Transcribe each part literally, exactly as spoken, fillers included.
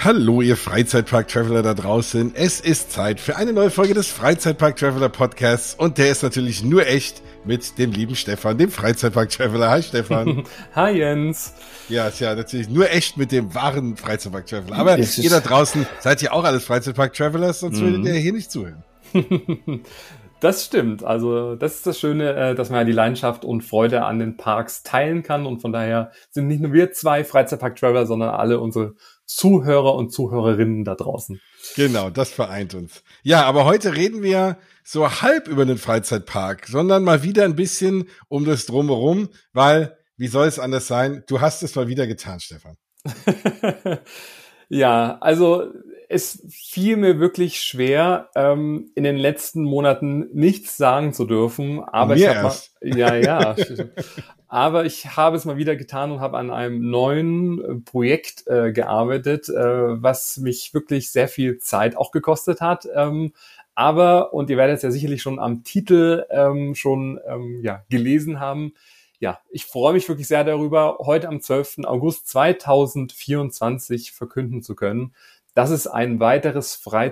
Hallo, ihr Freizeitpark-Traveler da draußen. Es ist Zeit für eine neue Folge des Freizeitpark-Traveler Podcasts und der ist natürlich nur echt mit dem lieben Stefan, dem Freizeitpark-Traveler. Hi Stefan. Hi Jens. Ja, ist ja natürlich nur echt mit dem wahren Freizeitpark-Traveler. Aber ihr da draußen seid ja auch alles Freizeitpark-Travelers, sonst würdet ihr hier nicht zuhören. Das stimmt. Also das ist das Schöne, dass man ja die Leidenschaft und Freude an den Parks teilen kann. Und von daher sind nicht nur wir zwei Freizeitpark-Traveler, sondern alle unsere Zuhörer und Zuhörerinnen da draußen. Genau, das vereint uns. Ja, aber heute reden wir so halb über den Freizeitpark, sondern mal wieder ein bisschen um das Drumherum, weil, wie soll es anders sein? Du hast es mal wieder getan, Stefan. Ja, also es fiel mir wirklich schwer, ähm, in den letzten Monaten nichts sagen zu dürfen. Aber mir ich habe mal, ja, ja. Aber ich habe es mal wieder getan und habe an einem neuen Projekt äh, gearbeitet, äh, was mich wirklich sehr viel Zeit auch gekostet hat. Ähm, aber, und ihr werdet es ja sicherlich schon am Titel ähm, schon ähm, ja, gelesen haben, ja, ich freue mich wirklich sehr darüber, heute am zwölften August zweitausendvierundzwanzig verkünden zu können, dass es ein weiteres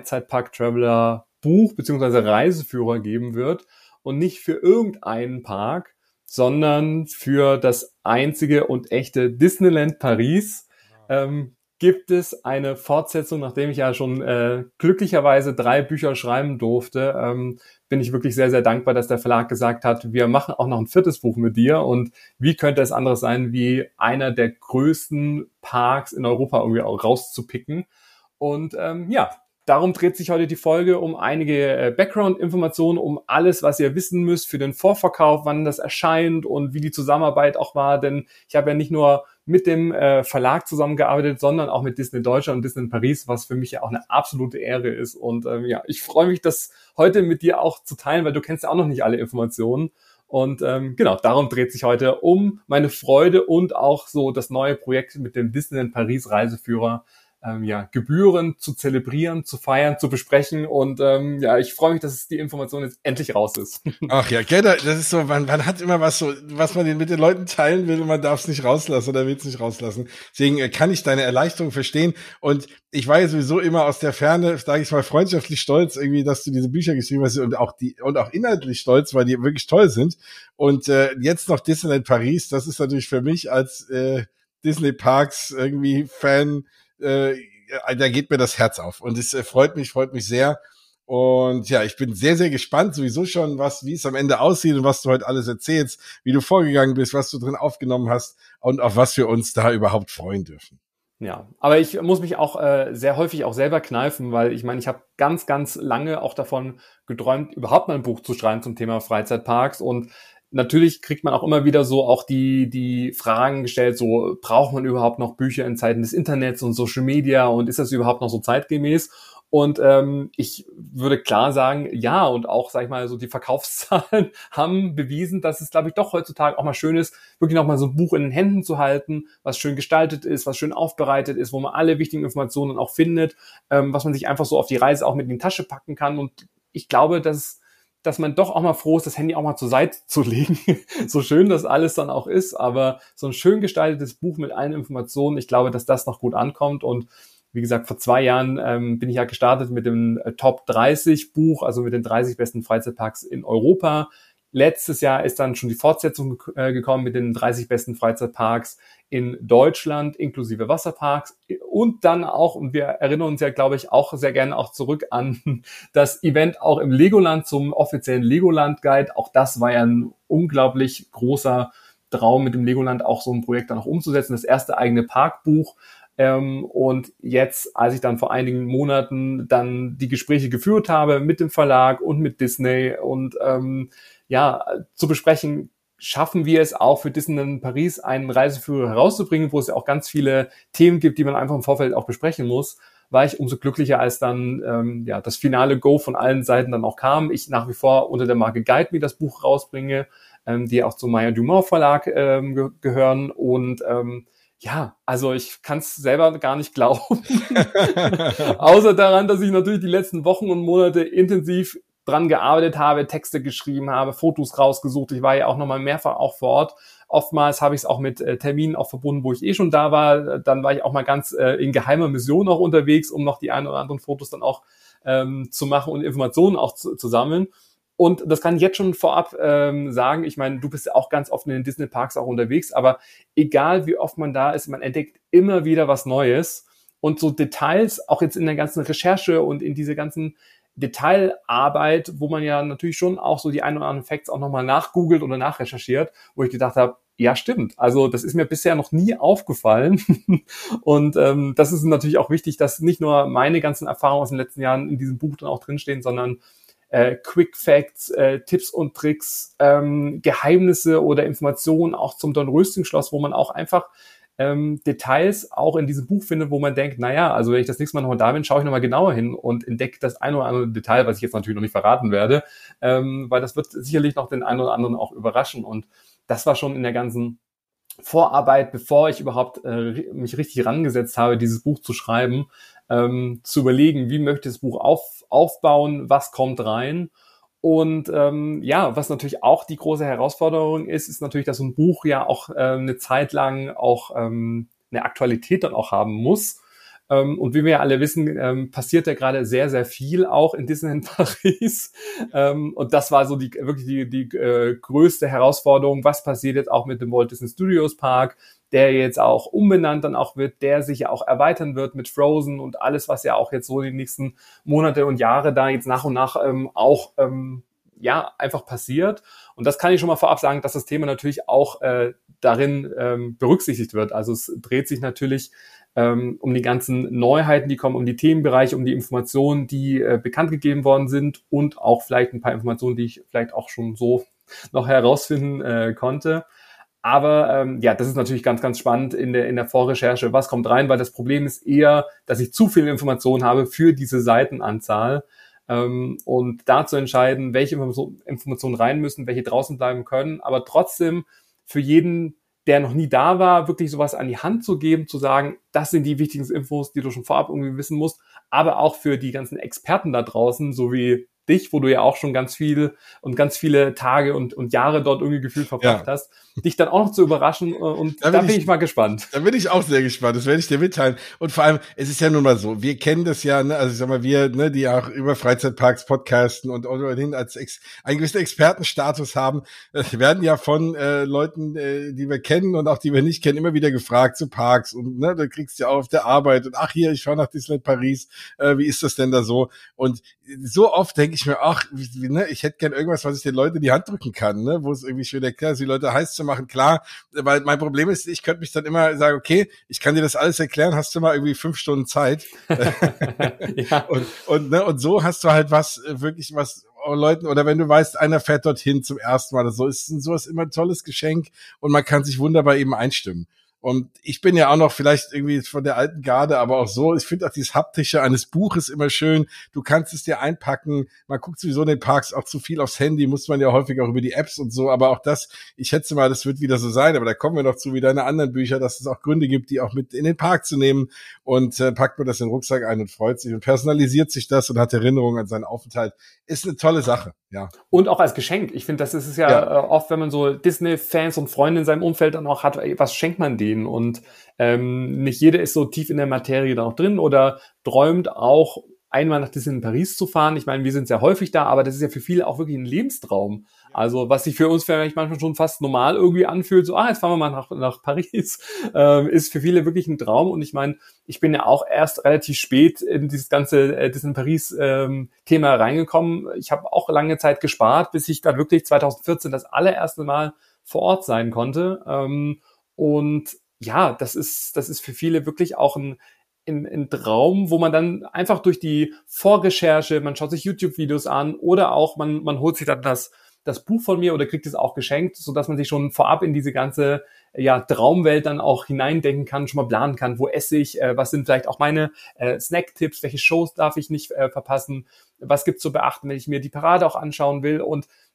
Freizeitpark-Traveler-Buch bzw. Reiseführer geben wird und nicht für irgendeinen Park, sondern für das einzige und echte Disneyland Paris ähm, gibt es eine Fortsetzung, nachdem ich ja schon äh, glücklicherweise drei Bücher schreiben durfte, ähm, bin ich wirklich sehr, sehr dankbar, dass der Verlag gesagt hat, wir machen auch noch ein viertes Buch mit dir und wie könnte es anderes sein, wie einer der größten Parks in Europa irgendwie auch rauszupicken. Und ähm, ja, darum dreht sich heute die Folge um einige äh, Background-Informationen, um alles, was ihr wissen müsst für den Vorverkauf, wann das erscheint und wie die Zusammenarbeit auch war. Denn ich habe ja nicht nur mit dem äh, Verlag zusammengearbeitet, sondern auch mit Disney Deutschland und Disney Paris, was für mich ja auch eine absolute Ehre ist. Und ähm, ja, ich freue mich, das heute mit dir auch zu teilen, weil du kennst ja auch noch nicht alle Informationen. Und ähm, genau, darum dreht sich heute um meine Freude und auch so das neue Projekt mit dem Disneyland Paris Reiseführer, Ähm, ja, Gebühren zu zelebrieren, zu feiern, zu besprechen und ähm, ja, ich freue mich, dass die Information jetzt endlich raus ist. Ach ja, gell, das ist so, man, man hat immer was so, was man mit den Leuten teilen will und man darf es nicht rauslassen oder will es nicht rauslassen. Deswegen äh, kann ich deine Erleichterung verstehen und ich war ja sowieso immer aus der Ferne, sage ich mal, freundschaftlich stolz irgendwie, dass du diese Bücher geschrieben hast und auch die und auch inhaltlich stolz, weil die wirklich toll sind und äh, jetzt noch Disneyland Paris, das ist natürlich für mich als äh, Disney Parks irgendwie Fan, Äh, da geht mir das Herz auf und es äh, freut mich, freut mich sehr und ja, ich bin sehr, sehr gespannt sowieso schon, was, wie es am Ende aussieht und was du heute alles erzählst, wie du vorgegangen bist, was du drin aufgenommen hast und auf was wir uns da überhaupt freuen dürfen. Ja, aber ich muss mich auch äh, sehr häufig auch selber kneifen, weil ich meine, ich habe ganz, ganz lange auch davon geträumt, überhaupt mal ein Buch zu schreiben zum Thema Freizeitparks und natürlich kriegt man auch immer wieder so auch die die Fragen gestellt, so braucht man überhaupt noch Bücher in Zeiten des Internets und Social Media und ist das überhaupt noch so zeitgemäß? Und ähm, ich würde klar sagen, ja, und auch, sag ich mal, so die Verkaufszahlen haben bewiesen, dass es, glaube ich, doch heutzutage auch mal schön ist, wirklich noch mal so ein Buch in den Händen zu halten, was schön gestaltet ist, was schön aufbereitet ist, wo man alle wichtigen Informationen auch findet, ähm, was man sich einfach so auf die Reise auch mit in die Tasche packen kann. Und ich glaube, dass dass man doch auch mal froh ist, das Handy auch mal zur Seite zu legen. So schön das alles dann auch ist, aber so ein schön gestaltetes Buch mit allen Informationen, ich glaube, dass das noch gut ankommt. Und wie gesagt, vor zwei Jahren ähm, bin ich ja gestartet mit dem äh, Top dreißig Buch, also mit den dreißig besten Freizeitparks in Europa. Letztes Jahr ist dann schon die Fortsetzung äh, gekommen mit den dreißig besten Freizeitparks in Deutschland, inklusive Wasserparks. Und dann auch, und wir erinnern uns ja, glaube ich, auch sehr gerne auch zurück an das Event auch im Legoland zum offiziellen Legoland-Guide. Auch das war ja ein unglaublich großer Traum, mit dem Legoland auch so ein Projekt dann auch umzusetzen. Das erste eigene Parkbuch. Ähm, und jetzt, als ich dann vor einigen Monaten dann die Gespräche geführt habe mit dem Verlag und mit Disney und ähm, ja, zu besprechen, schaffen wir es auch für Disneyland Paris einen Reiseführer herauszubringen, wo es ja auch ganz viele Themen gibt, die man einfach im Vorfeld auch besprechen muss, war ich umso glücklicher, als dann ähm, ja das finale Go von allen Seiten dann auch kam. Ich nach wie vor unter der Marke Guide Me das Buch rausbringe, ähm, die auch zum Maya Dumont Verlag ähm, ge- gehören und ähm, ja, also ich kann es selber gar nicht glauben. Außer daran, dass ich natürlich die letzten Wochen und Monate intensiv dran gearbeitet habe, Texte geschrieben habe, Fotos rausgesucht. Ich war ja auch nochmal mehrfach auch vor Ort. Oftmals habe ich es auch mit äh, Terminen auch verbunden, wo ich eh schon da war. Dann war ich auch mal ganz äh, in geheimer Mission auch unterwegs, um noch die ein oder anderen Fotos dann auch ähm, zu machen und Informationen auch zu, zu sammeln. Und das kann ich jetzt schon vorab ähm, sagen. Ich meine, du bist ja auch ganz oft in den Disney-Parks auch unterwegs, aber egal wie oft man da ist, man entdeckt immer wieder was Neues. Und so Details, auch jetzt in der ganzen Recherche und in diese ganzen Detailarbeit, wo man ja natürlich schon auch so die ein oder anderen Facts auch nochmal nachgoogelt oder nachrecherchiert, wo ich gedacht habe, ja stimmt, also das ist mir bisher noch nie aufgefallen und ähm, das ist natürlich auch wichtig, dass nicht nur meine ganzen Erfahrungen aus den letzten Jahren in diesem Buch dann auch drinstehen, sondern äh, Quick Facts, äh, Tipps und Tricks, ähm, Geheimnisse oder Informationen auch zum Dornröschen-Schloss, wo man auch einfach Ähm, Details auch in diesem Buch findet, wo man denkt, naja, also wenn ich das nächste Mal nochmal da bin, schaue ich nochmal genauer hin und entdecke das ein oder andere Detail, was ich jetzt natürlich noch nicht verraten werde, ähm, weil das wird sicherlich noch den einen oder anderen auch überraschen und das war schon in der ganzen Vorarbeit, bevor ich überhaupt äh, mich richtig rangesetzt habe, dieses Buch zu schreiben, ähm, zu überlegen, wie möchte ich das Buch auf, aufbauen, was kommt rein. Und ähm, ja, was natürlich auch die große Herausforderung ist, ist natürlich, dass so ein Buch ja auch äh, eine Zeit lang auch ähm, eine Aktualität dann auch haben muss. Ähm, und wie wir ja alle wissen, ähm, passiert ja gerade sehr, sehr viel auch in Disneyland Paris. Ähm, und das war so die wirklich die, die äh, größte Herausforderung. Was passiert jetzt auch mit dem Walt Disney Studios Park, der jetzt auch umbenannt dann auch wird, der sich ja auch erweitern wird mit Frozen und alles, was ja auch jetzt so die nächsten Monate und Jahre da jetzt nach und nach ähm, auch ähm, ja einfach passiert. Und das kann ich schon mal vorab sagen, dass das Thema natürlich auch äh, darin ähm, berücksichtigt wird. Also es dreht sich natürlich ähm, um die ganzen Neuheiten, die kommen, um die Themenbereiche, um die Informationen, die äh, bekannt gegeben worden sind und auch vielleicht ein paar Informationen, die ich vielleicht auch schon so noch herausfinden äh, konnte. Aber ähm, ja, das ist natürlich ganz, ganz spannend in der in der Vorrecherche. Was kommt rein? Weil das Problem ist eher, dass ich zu viele Informationen habe für diese Seitenanzahl. Ähm, und da zu entscheiden, welche Informationen rein müssen, welche draußen bleiben können. Aber trotzdem für jeden, der noch nie da war, wirklich sowas an die Hand zu geben, zu sagen, das sind die wichtigsten Infos, die du schon vorab irgendwie wissen musst. Aber auch für die ganzen Experten da draußen, so wie dich, wo du ja auch schon ganz viel und ganz viele Tage und, und Jahre dort irgendwie gefühlt verbracht ja. hast, dich dann auch noch zu überraschen und da, da bin ich, ich mal gespannt. Da bin ich auch sehr gespannt, das werde ich dir mitteilen. Und vor allem, es ist ja nun mal so, wir kennen das ja, ne, also ich sag mal, wir, ne, die auch über Freizeitparks podcasten und ohnehin als Ex, einen gewissen Expertenstatus haben, äh, werden ja von äh, Leuten, äh, die wir kennen und auch die wir nicht kennen, immer wieder gefragt zu Parks und ne, da kriegst du ja auch auf der Arbeit und ach hier, ich fahre nach Disneyland Paris, äh, wie ist das denn da so? Und so oft denke ich mir, ach, wie, ne, ich hätte gern irgendwas, was ich den Leuten in die Hand drücken kann, ne, wo es irgendwie schön erklärt ist, die Leute heiß zu machen, klar, weil mein Problem ist, ich könnte mich dann immer sagen, okay, ich kann dir das alles erklären, hast du mal irgendwie fünf Stunden Zeit. ja. und, und, ne, und so hast du halt was, wirklich was Leuten, oder wenn du weißt, einer fährt dorthin zum ersten Mal oder so, ist sowas immer ein tolles Geschenk und man kann sich wunderbar eben einstimmen. Und ich bin ja auch noch vielleicht irgendwie von der alten Garde, aber auch so, ich finde auch dieses Haptische eines Buches immer schön. Du kannst es dir einpacken. Man guckt sowieso in den Parks auch zu viel aufs Handy, muss man ja häufig auch über die Apps und so. Aber auch das, ich schätze mal, das wird wieder so sein. Aber da kommen wir noch zu wie deine anderen Bücher, dass es auch Gründe gibt, die auch mit in den Park zu nehmen. Und äh, packt man das in den Rucksack ein und freut sich und personalisiert sich das und hat Erinnerungen an seinen Aufenthalt. Ist eine tolle Sache, ja. Und auch als Geschenk. Ich finde, das ist es ja, ja. Äh, oft, wenn man so Disney-Fans und Freunde in seinem Umfeld dann auch hat, ey, was schenkt man denen? Und ähm, nicht jeder ist so tief in der Materie da auch drin oder träumt auch einmal nach Disneyland Paris zu fahren. Ich meine, wir sind sehr häufig da, aber das ist ja für viele auch wirklich ein Lebenstraum. Also was sich für uns vielleicht manchmal schon fast normal irgendwie anfühlt, so, ah, jetzt fahren wir mal nach, nach Paris, äh, ist für viele wirklich ein Traum. Und ich meine, ich bin ja auch erst relativ spät in dieses ganze äh, Disneyland Paris ähm, Thema reingekommen. Ich habe auch lange Zeit gespart, bis ich da wirklich zwanzig vierzehn das allererste Mal vor Ort sein konnte. Ähm, und ja, das ist, das ist für viele wirklich auch ein In, in Traum, wo man dann einfach durch die Vorrecherche, man schaut sich YouTube-Videos an oder auch man man holt sich dann das das Buch von mir oder kriegt es auch geschenkt, so dass man sich schon vorab in diese ganze ja Traumwelt dann auch hineindenken kann, schon mal planen kann, wo esse ich, äh, was sind vielleicht auch meine äh, Snack-Tipps, welche Shows darf ich nicht äh, verpassen, was gibt's zu beachten, wenn ich mir die Parade auch anschauen will. Und ich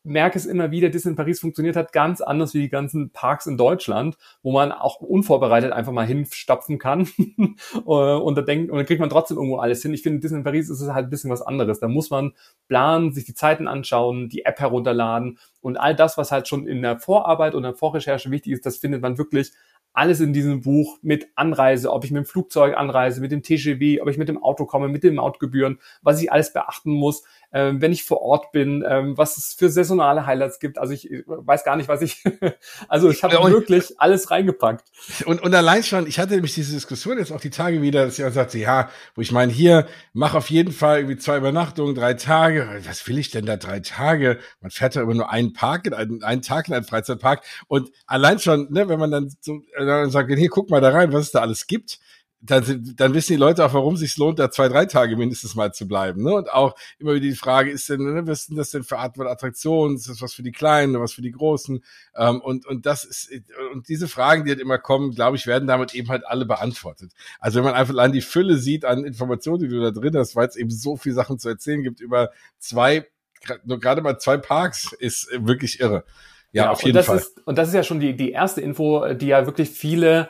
merke es immer wieder, Disney in Paris funktioniert halt ganz anders wie die ganzen Parks in Deutschland, wo man auch unvorbereitet einfach mal hinstapfen kann und da denkt, und dann kriegt man trotzdem irgendwo alles hin. Ich finde, Disney in Paris ist es halt ein bisschen was anderes. Da muss man planen, sich die Zeiten anschauen, die App herunterladen und all das, was halt schon in der Vorarbeit und der Vorrecherche wichtig ist, das findet man wirklich alles in diesem Buch mit Anreise, ob ich mit dem Flugzeug anreise, mit dem T G V, ob ich mit dem Auto komme, mit den Mautgebühren, was ich alles beachten muss, ähm, wenn ich vor Ort bin, ähm, was es für saisonale Highlights gibt. Also ich weiß gar nicht, was ich, also ich habe wirklich alles reingepackt. Und, und allein schon, ich hatte nämlich diese Diskussion jetzt auch die Tage wieder, dass jemand sagte, ja, wo ich meine, hier, mach auf jeden Fall irgendwie zwei Übernachtungen, drei Tage. Was will ich denn da drei Tage? Man fährt ja immer nur einen Park, in einen, einen Tag in einen Freizeitpark. Und allein schon, ne, wenn man dann so dann sagt, hier, guck mal da rein, was es da alles gibt, dann, dann wissen die Leute auch, warum es sich lohnt, da zwei, drei Tage mindestens mal zu bleiben. Ne? Und auch immer wieder die Frage, ist denn, ne, was ist denn das denn für Art von Attraktionen? Ist das was für die Kleinen, was für die Großen? Ähm, und, und das ist, und diese Fragen, die halt immer kommen, glaube ich, werden damit eben halt alle beantwortet. Also wenn man einfach allein die Fülle sieht an Informationen, die du da drin hast, weil es eben so viele Sachen zu erzählen gibt über zwei, nur gerade mal zwei Parks, ist wirklich irre. Ja, ja, auf jeden und das Fall. Ist, und das ist ja schon die, die erste Info, die ja wirklich viele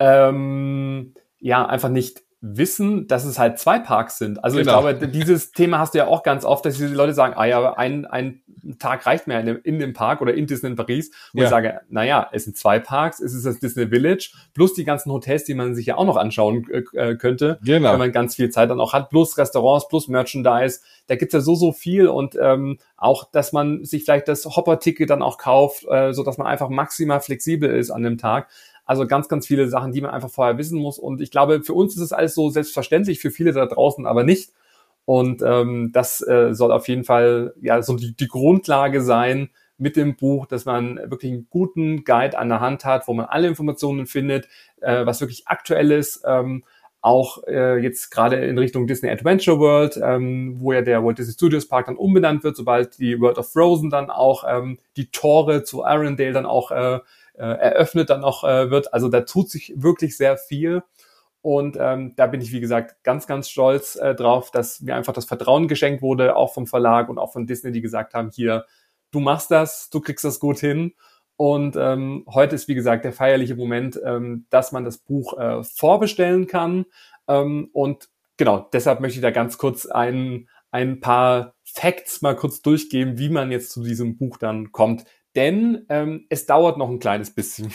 ähm, ja einfach nicht wissen, dass es halt zwei Parks sind. Also genau. Ich glaube, dieses Thema hast du ja auch ganz oft, dass die Leute sagen, ah ja, ein, ein Tag reicht mir in dem, in dem Park oder in Disney in Paris. Wo ja. ich sage, naja, es sind zwei Parks, es ist das Disney Village, plus die ganzen Hotels, die man sich ja auch noch anschauen äh, könnte, genau. wenn man ganz viel Zeit dann auch hat, plus Restaurants, plus Merchandise. Da gibt's ja so, so viel und ähm, auch, dass man sich vielleicht das Hopper-Ticket dann auch kauft, äh, so dass man einfach maximal flexibel ist an dem Tag. Also ganz, ganz viele Sachen, die man einfach vorher wissen muss. Und ich glaube, für uns ist es alles so selbstverständlich, für viele da draußen aber nicht. Und ähm, das äh, soll auf jeden Fall ja so die, die Grundlage sein mit dem Buch, dass man wirklich einen guten Guide an der Hand hat, wo man alle Informationen findet, äh, was wirklich aktuell ist. Ähm, auch äh, jetzt gerade in Richtung Disney Adventure World, ähm, wo ja der Walt Disney Studios Park dann umbenannt wird, sobald die World of Frozen dann auch ähm, die Tore zu Arendelle dann auch äh, äh, eröffnet dann auch äh, wird. Also da tut sich wirklich sehr viel. Und ähm, da bin ich, wie gesagt, ganz, ganz stolz äh, drauf, dass mir einfach das Vertrauen geschenkt wurde, auch vom Verlag und auch von Disney, die gesagt haben, hier, du machst das, du kriegst das gut hin. Und ähm, heute ist, wie gesagt, der feierliche Moment, ähm, dass man das Buch äh, vorbestellen kann. Ähm, und genau, deshalb möchte ich da ganz kurz ein, ein paar Facts mal kurz durchgeben, wie man jetzt zu diesem Buch dann kommt. Denn ähm, es dauert noch ein kleines bisschen.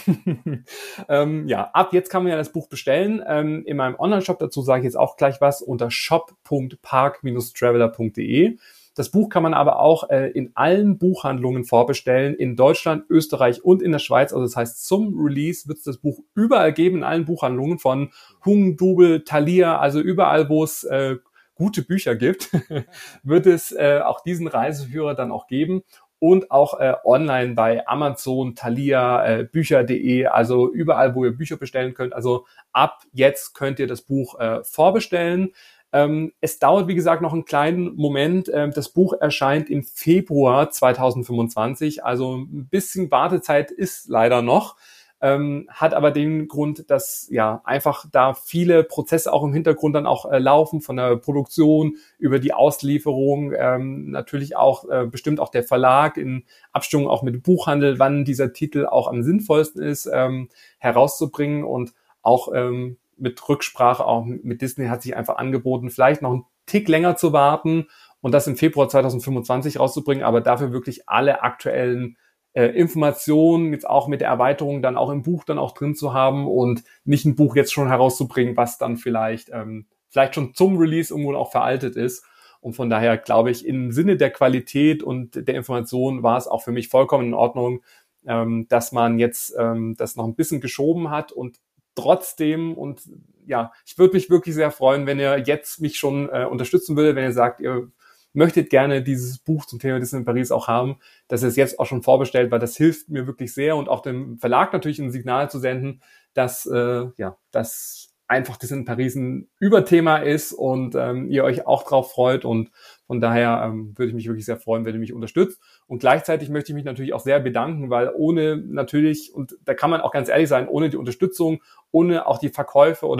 ähm, ja, ab jetzt kann man ja das Buch bestellen. Ähm, in meinem Online-Shop, dazu sage ich jetzt auch gleich was, unter shop punkt park Bindestrich traveler punkt de. Das Buch kann man aber auch äh, in allen Buchhandlungen vorbestellen, in Deutschland, Österreich und in der Schweiz. Also das heißt, zum Release wird es das Buch überall geben, in allen Buchhandlungen von Hunger, Dubel, Thalia, also überall, wo es äh, gute Bücher gibt, wird es äh, auch diesen Reiseführer dann auch geben. Und auch äh, online bei Amazon, Thalia, äh, Bücher punkt de, also überall, wo ihr Bücher bestellen könnt. Also ab jetzt könnt ihr das Buch äh, vorbestellen. Ähm, es dauert, wie gesagt, noch einen kleinen Moment. Ähm, das Buch erscheint im Februar zwanzig fünfundzwanzig, also ein bisschen Wartezeit ist leider noch. Ähm, hat aber den Grund, dass ja einfach da viele Prozesse auch im Hintergrund dann auch äh, laufen, von der Produktion über die Auslieferung, ähm, natürlich auch äh, bestimmt auch der Verlag in Abstimmung auch mit dem Buchhandel, wann dieser Titel auch am sinnvollsten ist, ähm, herauszubringen und auch ähm, mit Rücksprache auch mit Disney hat sich einfach angeboten, vielleicht noch einen Tick länger zu warten und das im Februar zwanzig fünfundzwanzig rauszubringen, aber dafür wirklich alle aktuellen Äh, Informationen, jetzt auch mit der Erweiterung dann auch im Buch dann auch drin zu haben und nicht ein Buch jetzt schon herauszubringen, was dann vielleicht ähm, vielleicht schon zum Release irgendwo auch veraltet ist. Und von daher glaube ich, im Sinne der Qualität und der Information war es auch für mich vollkommen in Ordnung, ähm, dass man jetzt ähm, das noch ein bisschen geschoben hat und trotzdem und ja, ich würde mich wirklich sehr freuen, wenn ihr jetzt mich schon äh, unterstützen würdet, wenn ihr sagt, ihr möchtet gerne dieses Buch zum Thema Disney in Paris auch haben, dass ihr es jetzt auch schon vorbestellt, weil das hilft mir wirklich sehr und auch dem Verlag natürlich ein Signal zu senden, dass äh, ja, dass einfach Disney in Paris ein Überthema ist und ähm, ihr euch auch drauf freut und von daher ähm, würde ich mich wirklich sehr freuen, wenn ihr mich unterstützt und gleichzeitig möchte ich mich natürlich auch sehr bedanken, weil ohne natürlich, und da kann man auch ganz ehrlich sein, ohne die Unterstützung, ohne auch die Verkäufe oder die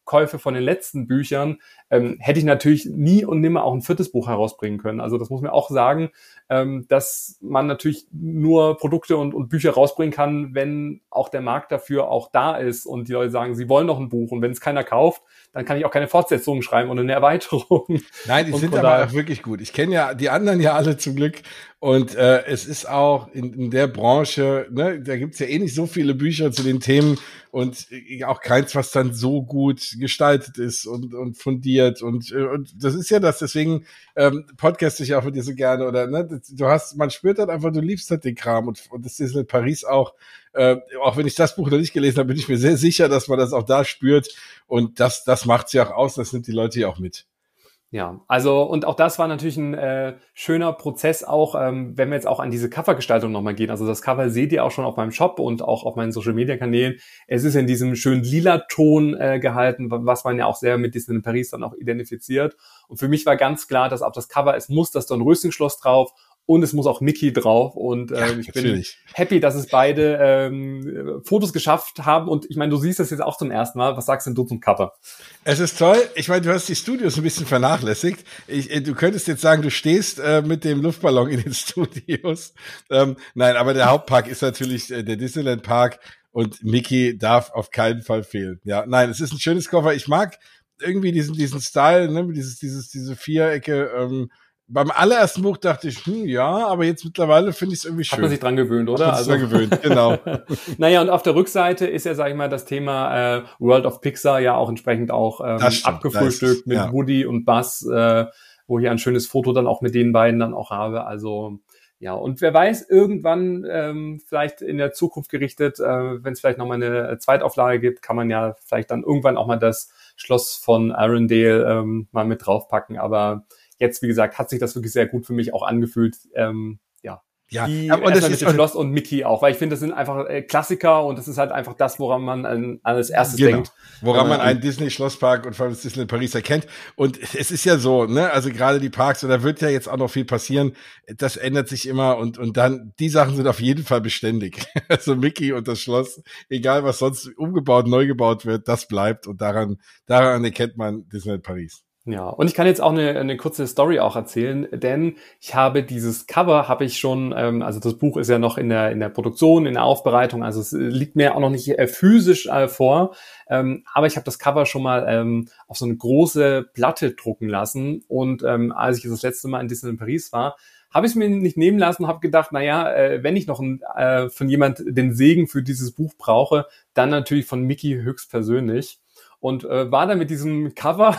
Rückkäufe von den letzten Büchern, ähm, hätte ich natürlich nie und nimmer auch ein viertes Buch herausbringen können. Also das muss man auch sagen, ähm, dass man natürlich nur Produkte und, und Bücher rausbringen kann, wenn auch der Markt dafür auch da ist und die Leute sagen, sie wollen noch ein Buch und wenn es keiner kauft, dann kann ich auch keine Fortsetzung schreiben und eine Erweiterung. Nein, die und sind aber auch wirklich gut. Ich kenne ja die anderen ja alle zum Glück und äh, es ist auch in, in der Branche, ne, da gibt's ja eh nicht so viele Bücher zu den Themen und auch keins, was dann so gut gestaltet ist und, und fundiert und, und das ist ja das, deswegen ähm, podcast ich auch mit dir so gerne oder ne, du hast, man spürt halt einfach, du liebst halt den Kram und, und das ist in Paris auch, äh, auch wenn ich das Buch noch nicht gelesen habe, bin ich mir sehr sicher, dass man das auch da spürt und das, das macht's ja auch aus, das nimmt die Leute ja auch mit. Ja, also und auch das war natürlich ein äh, schöner Prozess auch, ähm, wenn wir jetzt auch an diese Covergestaltung nochmal gehen. Also das Cover seht ihr auch schon auf meinem Shop und auch auf meinen Social-Media-Kanälen. Es ist in diesem schönen lila Ton äh, gehalten, was man ja auch sehr mit Disneyland Paris dann auch identifiziert. Und für mich war ganz klar, dass auf das Cover, es muss das Dornröschenschloss drauf und es muss auch Mickey drauf und äh, ja, ich natürlich. bin happy, dass es beide ähm, Fotos geschafft haben und ich meine, du siehst das jetzt auch zum ersten Mal. Was sagst denn du zum Cover? Es ist toll. Ich meine, du hast die Studios ein bisschen vernachlässigt. Ich, du könntest jetzt sagen, du stehst äh, mit dem Luftballon in den Studios. Ähm, nein, aber der Hauptpark ist natürlich äh, der Disneyland Park und Mickey darf auf keinen Fall fehlen. Ja, nein, es ist ein schönes Cover. Ich mag irgendwie diesen diesen Style, ne, dieses dieses diese Vierecke. Ähm, Beim allerersten Buch dachte ich, hm, ja, aber jetzt mittlerweile finde ich es irgendwie schön. Hat man sich dran gewöhnt, oder? Hat man sich also dran gewöhnt, genau. Naja, und auf der Rückseite ist ja, sag ich mal, das Thema äh, World of Pixar ja auch entsprechend auch ähm, abgefrühstückt mit ja. Woody und Buzz, äh, wo ich ein schönes Foto dann auch mit den beiden dann auch habe. Also ja, und wer weiß, irgendwann ähm, vielleicht in der Zukunft gerichtet, äh, wenn es vielleicht nochmal eine Zweitauflage gibt, kann man ja vielleicht dann irgendwann auch mal das Schloss von Arendelle ähm, mal mit draufpacken, aber jetzt, wie gesagt, hat sich das wirklich sehr gut für mich auch angefühlt. Ähm, ja, ja. Die, und das mit dem Schloss und Mickey auch, weil ich finde, das sind einfach äh, Klassiker und das ist halt einfach das, woran man an, an als erstes genau. denkt. Woran man einen Disney-Schlosspark und vor allem das Disneyland Paris erkennt. Und es ist ja so, ne, also gerade die Parks, und da wird ja jetzt auch noch viel passieren, das ändert sich immer und und dann, die Sachen sind auf jeden Fall beständig. Also Mickey und das Schloss, egal was sonst umgebaut, neu gebaut wird, das bleibt und daran, daran erkennt man Disneyland Paris. Ja, und ich kann jetzt auch eine, eine kurze Story auch erzählen, denn ich habe dieses Cover, habe ich schon, ähm, also das Buch ist ja noch in der in der Produktion, in der Aufbereitung, also es liegt mir auch noch nicht äh, physisch äh, vor, ähm, aber ich habe das Cover schon mal ähm, auf so eine große Platte drucken lassen und ähm, als ich das letzte Mal in Disneyland Paris war, habe ich es mir nicht nehmen lassen und habe gedacht, naja, äh, wenn ich noch ein, äh, von jemand den Segen für dieses Buch brauche, dann natürlich von Mickey höchstpersönlich. Und äh, war da mit diesem Cover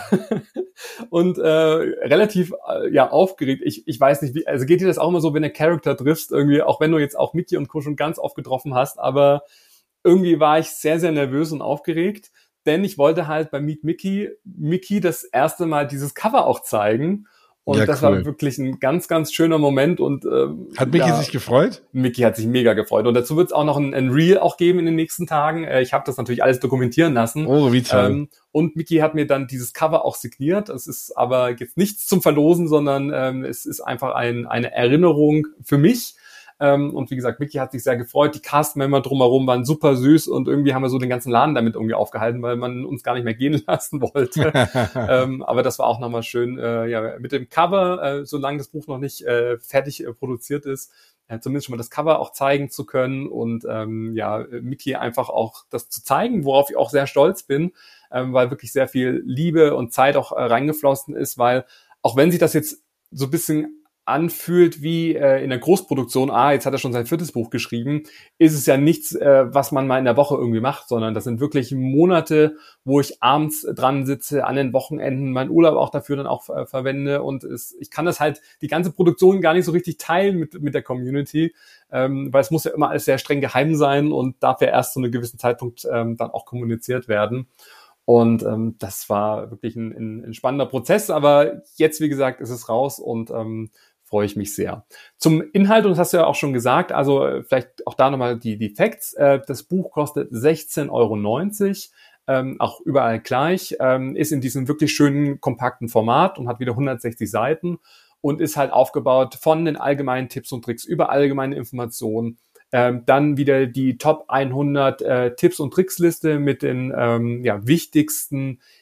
und äh, relativ äh, ja aufgeregt. Ich ich weiß nicht, wie, also geht dir das auch immer so, wenn du Charakter triffst, irgendwie, auch wenn du jetzt auch Mickey und Co. schon ganz oft getroffen hast, aber irgendwie war ich sehr, sehr nervös und aufgeregt, denn ich wollte halt bei Meet Mickey Mickey das erste Mal dieses Cover auch zeigen. Und ja, das cool. war wirklich ein ganz, ganz schöner Moment. Und ähm, hat Mickey ja, sich gefreut? Mickey hat sich mega gefreut. Und dazu wird es auch noch ein, ein Reel auch geben in den nächsten Tagen. Äh, ich habe das natürlich alles dokumentieren lassen. Oh, wie toll. Ähm, und Mickey hat mir dann dieses Cover auch signiert. Es ist aber jetzt nichts zum Verlosen, sondern ähm, es ist einfach ein, eine Erinnerung für mich. Ähm, und wie gesagt, Mickey hat sich sehr gefreut. Die Cast-Member drumherum waren super süß und irgendwie haben wir so den ganzen Laden damit irgendwie aufgehalten, weil man uns gar nicht mehr gehen lassen wollte. ähm, aber das war auch nochmal schön, äh, ja, mit dem Cover, äh, solange das Buch noch nicht äh, fertig äh, produziert ist, äh, zumindest schon mal das Cover auch zeigen zu können und ähm, ja, Mickey einfach auch das zu zeigen, worauf ich auch sehr stolz bin, ähm, weil wirklich sehr viel Liebe und Zeit auch äh, reingeflossen ist, weil auch wenn sich das jetzt so ein bisschen anfühlt wie äh, in der Großproduktion, ah, jetzt hat er schon sein viertes Buch geschrieben, ist es ja nichts, äh, was man mal in der Woche irgendwie macht, sondern das sind wirklich Monate, wo ich abends dran sitze, an den Wochenenden, meinen Urlaub auch dafür dann auch äh, verwende und es, ich kann das halt, die ganze Produktion gar nicht so richtig teilen mit mit der Community, ähm, weil es muss ja immer alles sehr streng geheim sein und darf ja erst zu einem gewissen Zeitpunkt ähm, dann auch kommuniziert werden. Und ähm, das war wirklich ein, ein, ein spannender Prozess, aber jetzt, wie gesagt, ist es raus und ähm, freue ich mich sehr. Zum Inhalt, und das hast du ja auch schon gesagt, also äh, vielleicht auch da nochmal die, die Facts. Äh, das Buch kostet sechzehn Euro neunzig, ähm, auch überall gleich, ähm, ist in diesem wirklich schönen, kompakten Format und hat wieder hundertsechzig Seiten und ist halt aufgebaut von den allgemeinen Tipps und Tricks über allgemeine Informationen. Ähm, dann wieder die Top hundert äh, Tipps und Tricks Liste mit den ähm, ja, wichtigsten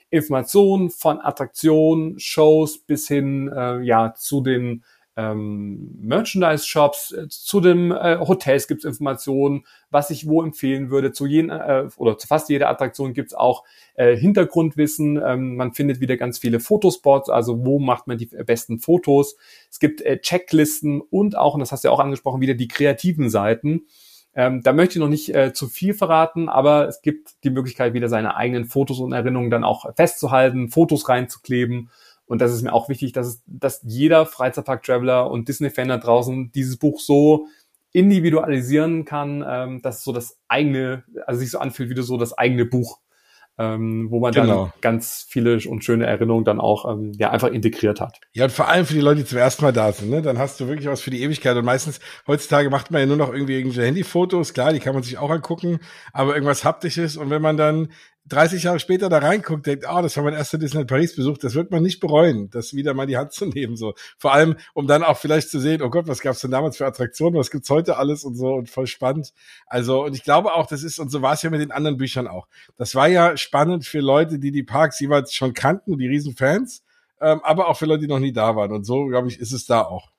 Informationen von Attraktionen, Shows bis hin äh, ja zu den ähm, Merchandise-Shops, äh, zu den äh, Hotels gibt's Informationen, was ich wo empfehlen würde. Zu jeden äh, oder zu fast jeder Attraktion gibt's auch äh, Hintergrundwissen. Ähm, man findet wieder ganz viele Fotospots, also wo macht man die besten Fotos. Es gibt äh, Checklisten und auch, und das hast du ja auch angesprochen, wieder die kreativen Seiten. Ähm, da möchte ich noch nicht äh, zu viel verraten, aber es gibt die Möglichkeit, wieder seine eigenen Fotos und Erinnerungen dann auch festzuhalten, Fotos reinzukleben. Und das ist mir auch wichtig, dass es, dass jeder Freizeitpark-Traveler und Disney-Fan da draußen dieses Buch so individualisieren kann, ähm, dass es so das eigene, also sich so anfühlt wie so das eigene Buch, ähm, wo man Genau. dann ganz viele und schöne Erinnerungen dann auch ähm, ja einfach integriert hat. Ja, und vor allem für die Leute, die zum ersten Mal da sind, ne? Dann hast du wirklich was für die Ewigkeit. Und meistens, heutzutage macht man ja nur noch irgendwie irgendwelche Handyfotos, klar, die kann man sich auch angucken, aber irgendwas Haptisches. Und wenn man dann dreißig Jahre später da reinguckt, denkt, ah, oh, das war mein erster Disneyland Paris Besuch, das wird man nicht bereuen, das wieder mal in die Hand zu nehmen, so. Vor allem, um dann auch vielleicht zu sehen, oh Gott, was gab's denn damals für Attraktionen, was gibt's heute alles und so, und voll spannend. Also, und ich glaube auch, das ist, und so war es ja mit den anderen Büchern auch. Das war ja spannend für Leute, die die Parks jeweils schon kannten, die Riesenfans, ähm, aber auch für Leute, die noch nie da waren. Und so, glaube ich, ist es da auch.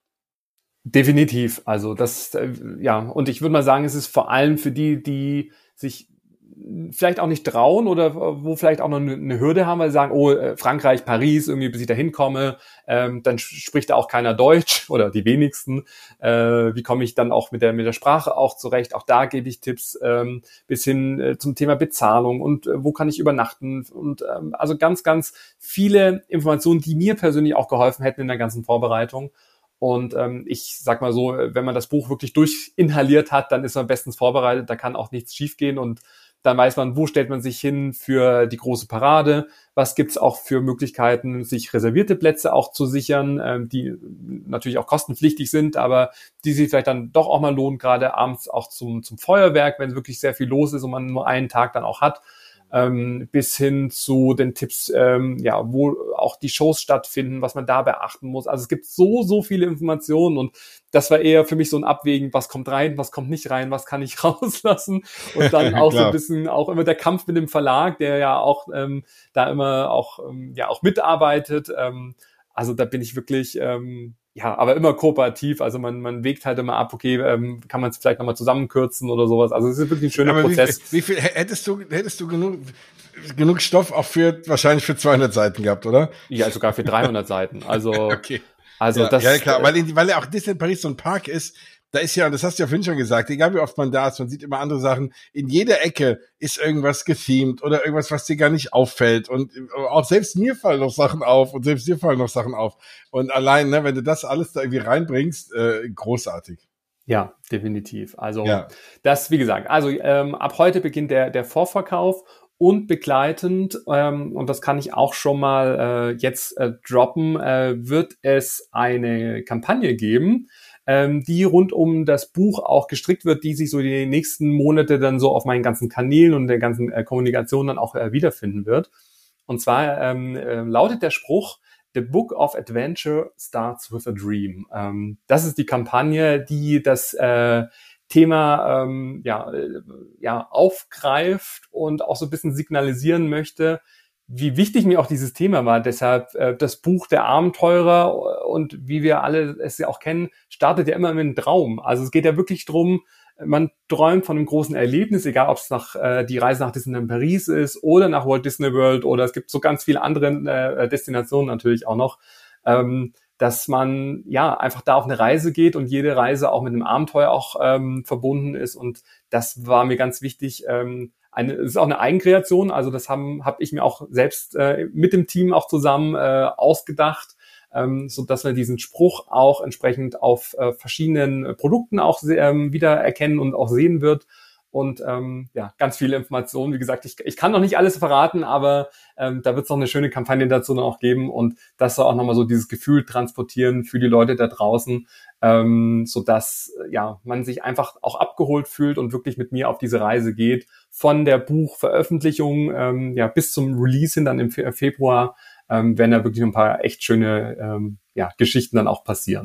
Definitiv. Also das, äh, ja, und ich würde mal sagen, es ist vor allem für die, die sich vielleicht auch nicht trauen oder wo vielleicht auch noch eine Hürde haben, weil sie sagen, oh, Frankreich, Paris, irgendwie bis ich da hinkomme, ähm, dann spricht da auch keiner Deutsch oder die wenigsten. Äh, wie komme ich dann auch mit der mit der Sprache auch zurecht? Auch da gebe ich Tipps ähm, bis hin äh, zum Thema Bezahlung und äh, wo kann ich übernachten und ähm, also ganz, ganz viele Informationen, die mir persönlich auch geholfen hätten in der ganzen Vorbereitung. Und ähm, ich sag mal so, wenn man das Buch wirklich durchinhaliert hat, dann ist man bestens vorbereitet, da kann auch nichts schiefgehen und dann weiß man, wo stellt man sich hin für die große Parade, was gibt's auch für Möglichkeiten, sich reservierte Plätze auch zu sichern, ähm, die natürlich auch kostenpflichtig sind, aber die sich vielleicht dann doch auch mal lohnen, gerade abends auch zum, zum Feuerwerk, wenn wirklich sehr viel los ist und man nur einen Tag dann auch hat. Ähm, bis hin zu den Tipps, ähm, ja, wo auch die Shows stattfinden, was man da beachten muss. Also es gibt so, so viele Informationen und das war eher für mich so ein Abwägen, was kommt rein, was kommt nicht rein, was kann ich rauslassen und dann auch so ein bisschen auch immer der Kampf mit dem Verlag, der ja auch ähm, da immer auch ähm, ja auch mitarbeitet. Ähm, also da bin ich wirklich ähm, ja, aber immer kooperativ, also man man wägt halt immer ab, okay, ähm, kann man es vielleicht nochmal zusammenkürzen oder sowas. Also es ist wirklich ein schöner aber Prozess. Wie, wie viel hättest du hättest du genug genug Stoff auch für wahrscheinlich für zweihundert Seiten gehabt, oder? Ja, sogar für dreihundert Seiten. Also okay. Also ja, das, ja klar, weil, in, weil ja auch Disneyland Paris so ein Park ist, da ist ja, und das hast du ja vorhin schon gesagt, egal wie oft man da ist, man sieht immer andere Sachen, in jeder Ecke ist irgendwas gethemed oder irgendwas, was dir gar nicht auffällt und auch selbst mir fallen noch Sachen auf und selbst dir fallen noch Sachen auf und allein, ne, wenn du das alles da irgendwie reinbringst, äh, großartig. Ja, definitiv. Also ja. Das, wie gesagt, also ähm, ab heute beginnt der der Vorverkauf. Und begleitend, ähm, und das kann ich auch schon mal äh, jetzt äh, droppen, äh, wird es eine Kampagne geben, ähm, die rund um das Buch auch gestrickt wird, die sich so die nächsten Monate dann so auf meinen ganzen Kanälen und der ganzen äh, Kommunikation dann auch äh, wiederfinden wird. Und zwar ähm, äh, lautet der Spruch, The Book of Adventure starts with a dream. Ähm, das ist die Kampagne, die das äh, Thema ähm, ja, äh, ja aufgreift und auch so ein bisschen signalisieren möchte, wie wichtig mir auch dieses Thema war. Deshalb äh, das Buch der Abenteurer und wie wir alle es ja auch kennen, startet ja immer mit einem Traum. Also es geht ja wirklich drum, man träumt von einem großen Erlebnis, egal ob es nach äh, die Reise nach Disneyland Paris ist oder nach Walt Disney World oder es gibt so ganz viele andere äh, Destinationen natürlich auch noch. Ähm, dass man ja einfach da auf eine Reise geht und jede Reise auch mit einem Abenteuer auch ähm, verbunden ist und das war mir ganz wichtig. Ähm, eine, es ist auch eine Eigenkreation, also das haben habe ich mir auch selbst äh, mit dem Team auch zusammen äh, ausgedacht, ähm, so dass wir diesen Spruch auch entsprechend auf äh, verschiedenen Produkten auch ähm, wieder erkennen und auch sehen wird. Und ähm, ja, ganz viele Informationen. Wie gesagt, ich, ich kann noch nicht alles verraten, aber ähm, da wird es noch eine schöne Kampagne dazu noch geben und das soll auch nochmal so dieses Gefühl transportieren für die Leute da draußen, ähm, sodass ja man sich einfach auch abgeholt fühlt und wirklich mit mir auf diese Reise geht, von der Buchveröffentlichung ähm, ja bis zum Release hin dann im Februar, ähm, werden da wirklich ein paar echt schöne ähm, ja, Geschichten dann auch passieren.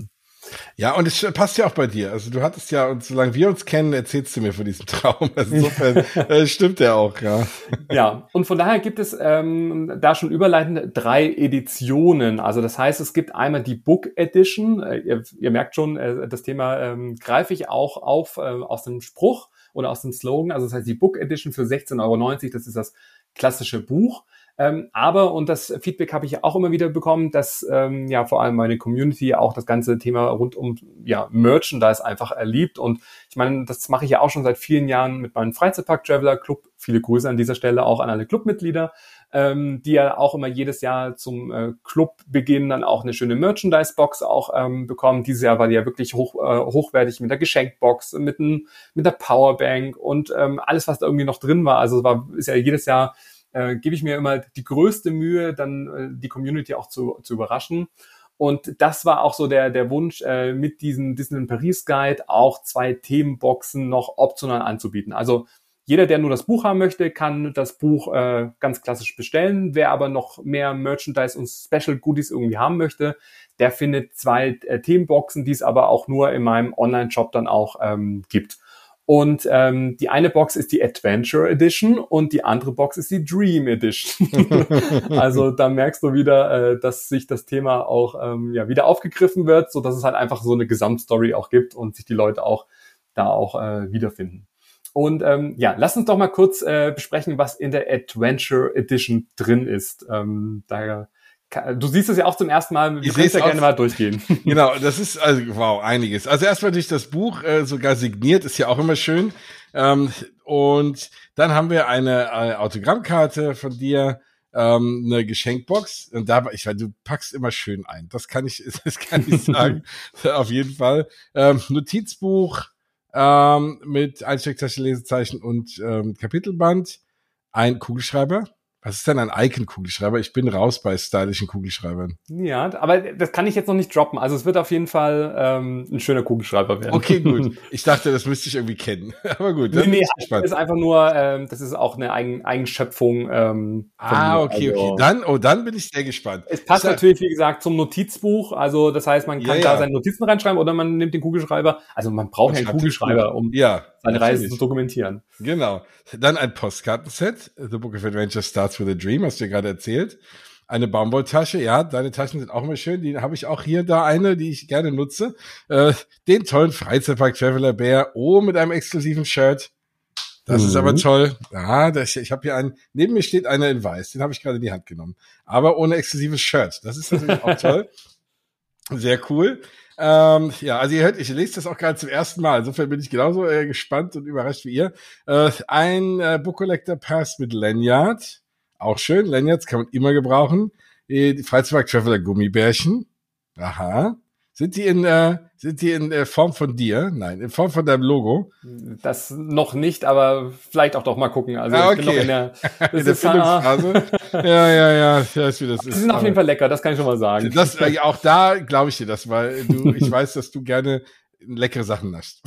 Ja, und es passt ja auch bei dir. Also du hattest ja, und solange wir uns kennen, erzählst du mir von diesem Traum. Also insofern äh, stimmt der auch, ja. Ja, und von daher gibt es ähm, da schon überleitend drei Editionen. Also das heißt, es gibt einmal die Book Edition. Äh, ihr, ihr merkt schon, äh, das Thema ähm, greife ich auch auf äh, aus dem Spruch oder aus dem Slogan. Also das heißt, die Book Edition für sechzehn Euro neunzig, das ist das klassische Buch. Ähm, aber, und das Feedback habe ich auch immer wieder bekommen, dass ähm, ja vor allem meine Community auch das ganze Thema rund um ja Merchandise einfach erliebt. Und ich meine, das mache ich ja auch schon seit vielen Jahren mit meinem Freizeitpark Traveler Club. Viele Grüße an dieser Stelle auch an alle Clubmitglieder, ähm, die ja auch immer jedes Jahr zum äh, Clubbeginn dann auch eine schöne Merchandise-Box auch ähm, bekommen. Dieses Jahr war die ja wirklich hoch, äh, hochwertig mit der Geschenkbox, mit, ein, mit der Powerbank und ähm, alles, was da irgendwie noch drin war. Also es war, ist ja jedes Jahr Äh, gebe ich mir immer die größte Mühe, dann äh, die Community auch zu, zu überraschen. Und das war auch so der, der Wunsch, äh, mit diesem Disneyland Paris Guide auch zwei Themenboxen noch optional anzubieten. Also jeder, der nur das Buch haben möchte, kann das Buch äh, ganz klassisch bestellen. Wer aber noch mehr Merchandise und Special Goodies irgendwie haben möchte, der findet zwei äh, Themenboxen, die es aber auch nur in meinem Online-Shop dann auch ähm, gibt. Und ähm, die eine Box ist die Adventure Edition und die andere Box ist die Dream Edition. Also da merkst du wieder, äh, dass sich das Thema auch ähm, ja wieder aufgegriffen wird, so dass es halt einfach so eine Gesamtstory auch gibt und sich die Leute auch da auch äh, wiederfinden. Und ähm, ja, lass uns doch mal kurz äh, besprechen, was in der Adventure Edition drin ist. Ähm, da Du siehst es ja auch zum ersten Mal, wir können es ja gerne mal durchgehen. Genau, das ist, also wow, einiges. Also erstmal durch das Buch, äh, sogar signiert, ist ja auch immer schön. Ähm, und dann haben wir eine, eine Autogrammkarte von dir, ähm, eine Geschenkbox. Und da, ich weiß, du packst immer schön ein. Das kann ich, das kann ich sagen. Auf jeden Fall. Ähm, Notizbuch ähm, mit Einstecktasche, Lesezeichen und ähm, Kapitelband. Ein Kugelschreiber. Was ist denn ein Icon-Kugelschreiber? Ich bin raus bei stylischen Kugelschreibern. Ja, aber das kann ich jetzt noch nicht droppen. Also es wird auf jeden Fall ähm, ein schöner Kugelschreiber werden. Okay, gut. Ich dachte, das müsste ich irgendwie kennen. Aber gut, dann nee, bin nee, ich gespannt. Das ist einfach nur, ähm, das ist auch eine Eigen Eigenschöpfung. Ähm, ah, okay, also, okay. Dann, oh, dann bin ich sehr gespannt. Es passt ich, natürlich, wie gesagt, zum Notizbuch. Also das heißt, man kann ja, da ja. seine Notizen reinschreiben oder man nimmt den Kugelschreiber. Also man braucht ja einen Kugelschreiber, um ja, seine natürlich. Reise zu dokumentieren. Genau. Dann ein Postkartenset. The Book of Adventure starts with a dream, hast du ja gerade erzählt. Eine Baumwolltasche, ja, deine Taschen sind auch immer schön. Die habe ich auch hier da eine, die ich gerne nutze. Äh, den tollen Freizeitpark Traveler Bär, oh, mit einem exklusiven Shirt. Das mhm. ist aber toll. Ja, das, ich habe hier einen, neben mir steht einer in weiß, den habe ich gerade in die Hand genommen. Aber ohne exklusives Shirt. Das ist natürlich auch toll. Sehr cool. Ähm, ja, also ihr hört, ich lese das auch gerade zum ersten Mal. Insofern bin ich genauso äh, gespannt und überrascht wie ihr. Äh, ein äh, Book Collector Pass mit Lanyard. Auch schön. Lanyards kann man immer gebrauchen. Die Freizeitpark Traveler Gummibärchen. Aha. Sind die in, äh, sind die in äh, Form von dir? Nein, in Form von deinem Logo. Das noch nicht, aber vielleicht auch doch mal gucken. Also ah, okay. ich bin noch in der, das in der ist, Findungsphase. ja, ja, ja. Ich weiß, wie das die ist. sind auf jeden Fall lecker, das kann ich schon mal sagen. Das, äh, auch da glaube ich dir das, weil du, ich weiß, dass du gerne leckere Sachen naschst.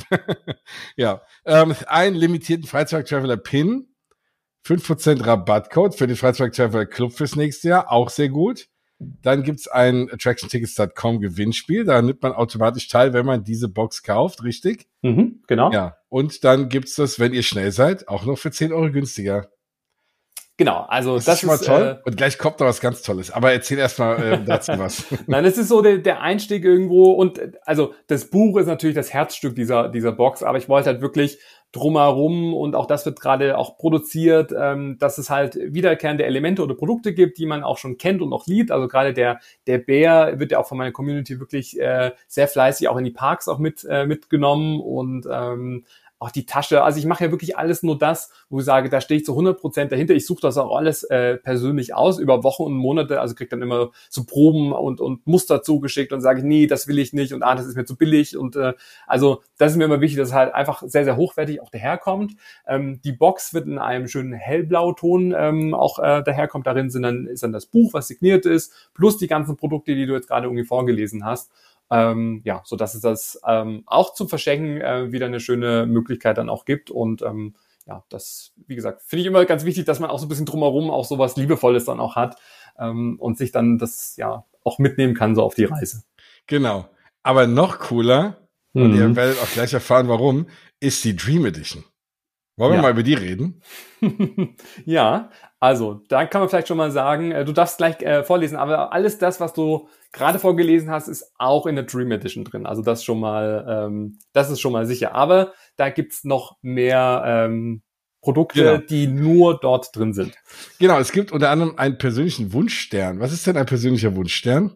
ja. Ähm, einen limitierten Freizeitpark Traveler Pin. fünf Prozent Rabattcode für den Freizeitpark Traveler Club fürs nächste Jahr. Auch sehr gut. Dann gibt's ein attraction tickets dot com Gewinnspiel. Da nimmt man automatisch teil, wenn man diese Box kauft, richtig? Mhm, genau. Ja. Und dann gibt's das, wenn ihr schnell seid, auch noch für zehn Euro günstiger. Genau, also das, das ist schon mal ist toll. Äh, und gleich kommt noch was ganz Tolles. Aber erzähl erst mal äh, dazu was. Nein, das ist so der, der Einstieg irgendwo. Und also das Buch ist natürlich das Herzstück dieser dieser Box. Aber ich wollte halt wirklich drumherum, und auch das wird gerade auch produziert, ähm, dass es halt wiederkehrende Elemente oder Produkte gibt, die man auch schon kennt und auch liebt. Also gerade der der Bär wird ja auch von meiner Community wirklich äh, sehr fleißig auch in die Parks auch mit äh, mitgenommen und ähm, auch die Tasche. Also ich mache ja wirklich alles nur das, wo ich sage, da stehe ich zu hundert Prozent dahinter. Ich suche das auch alles äh, persönlich aus über Wochen und Monate. Also kriege dann immer so Proben und und Muster zugeschickt und sage, nee, das will ich nicht und ah, das ist mir zu billig. Und äh, also das ist mir immer wichtig, dass es halt einfach sehr, sehr hochwertig auch daherkommt. Ähm, die Box wird in einem schönen Hellblauton ähm, auch äh, daherkommt. Darin sind dann, ist dann das Buch, was signiert ist, plus die ganzen Produkte, die du jetzt gerade irgendwie vorgelesen hast. Ähm, ja, so dass es das ähm, auch zum Verschenken äh, wieder eine schöne Möglichkeit dann auch gibt. Und ähm, ja, das, wie gesagt, finde ich immer ganz wichtig, dass man auch so ein bisschen drumherum auch sowas Liebevolles dann auch hat ähm, und sich dann das ja auch mitnehmen kann so auf die Reise. Genau. Aber noch cooler, Mhm. und ihr werdet auch gleich erfahren, warum, ist die Dream Edition. Wollen wir Ja. mal über die reden? Ja, also, da kann man vielleicht schon mal sagen, äh, du darfst gleich äh, vorlesen, aber alles das, was du gerade vorgelesen hast, ist auch in der Dream Edition drin. Also das schon mal, ähm, das ist schon mal sicher. Aber da gibt's noch mehr ähm, Produkte, Genau. die nur dort drin sind. Genau, es gibt unter anderem einen persönlichen Wunschstern. Was ist denn ein persönlicher Wunschstern?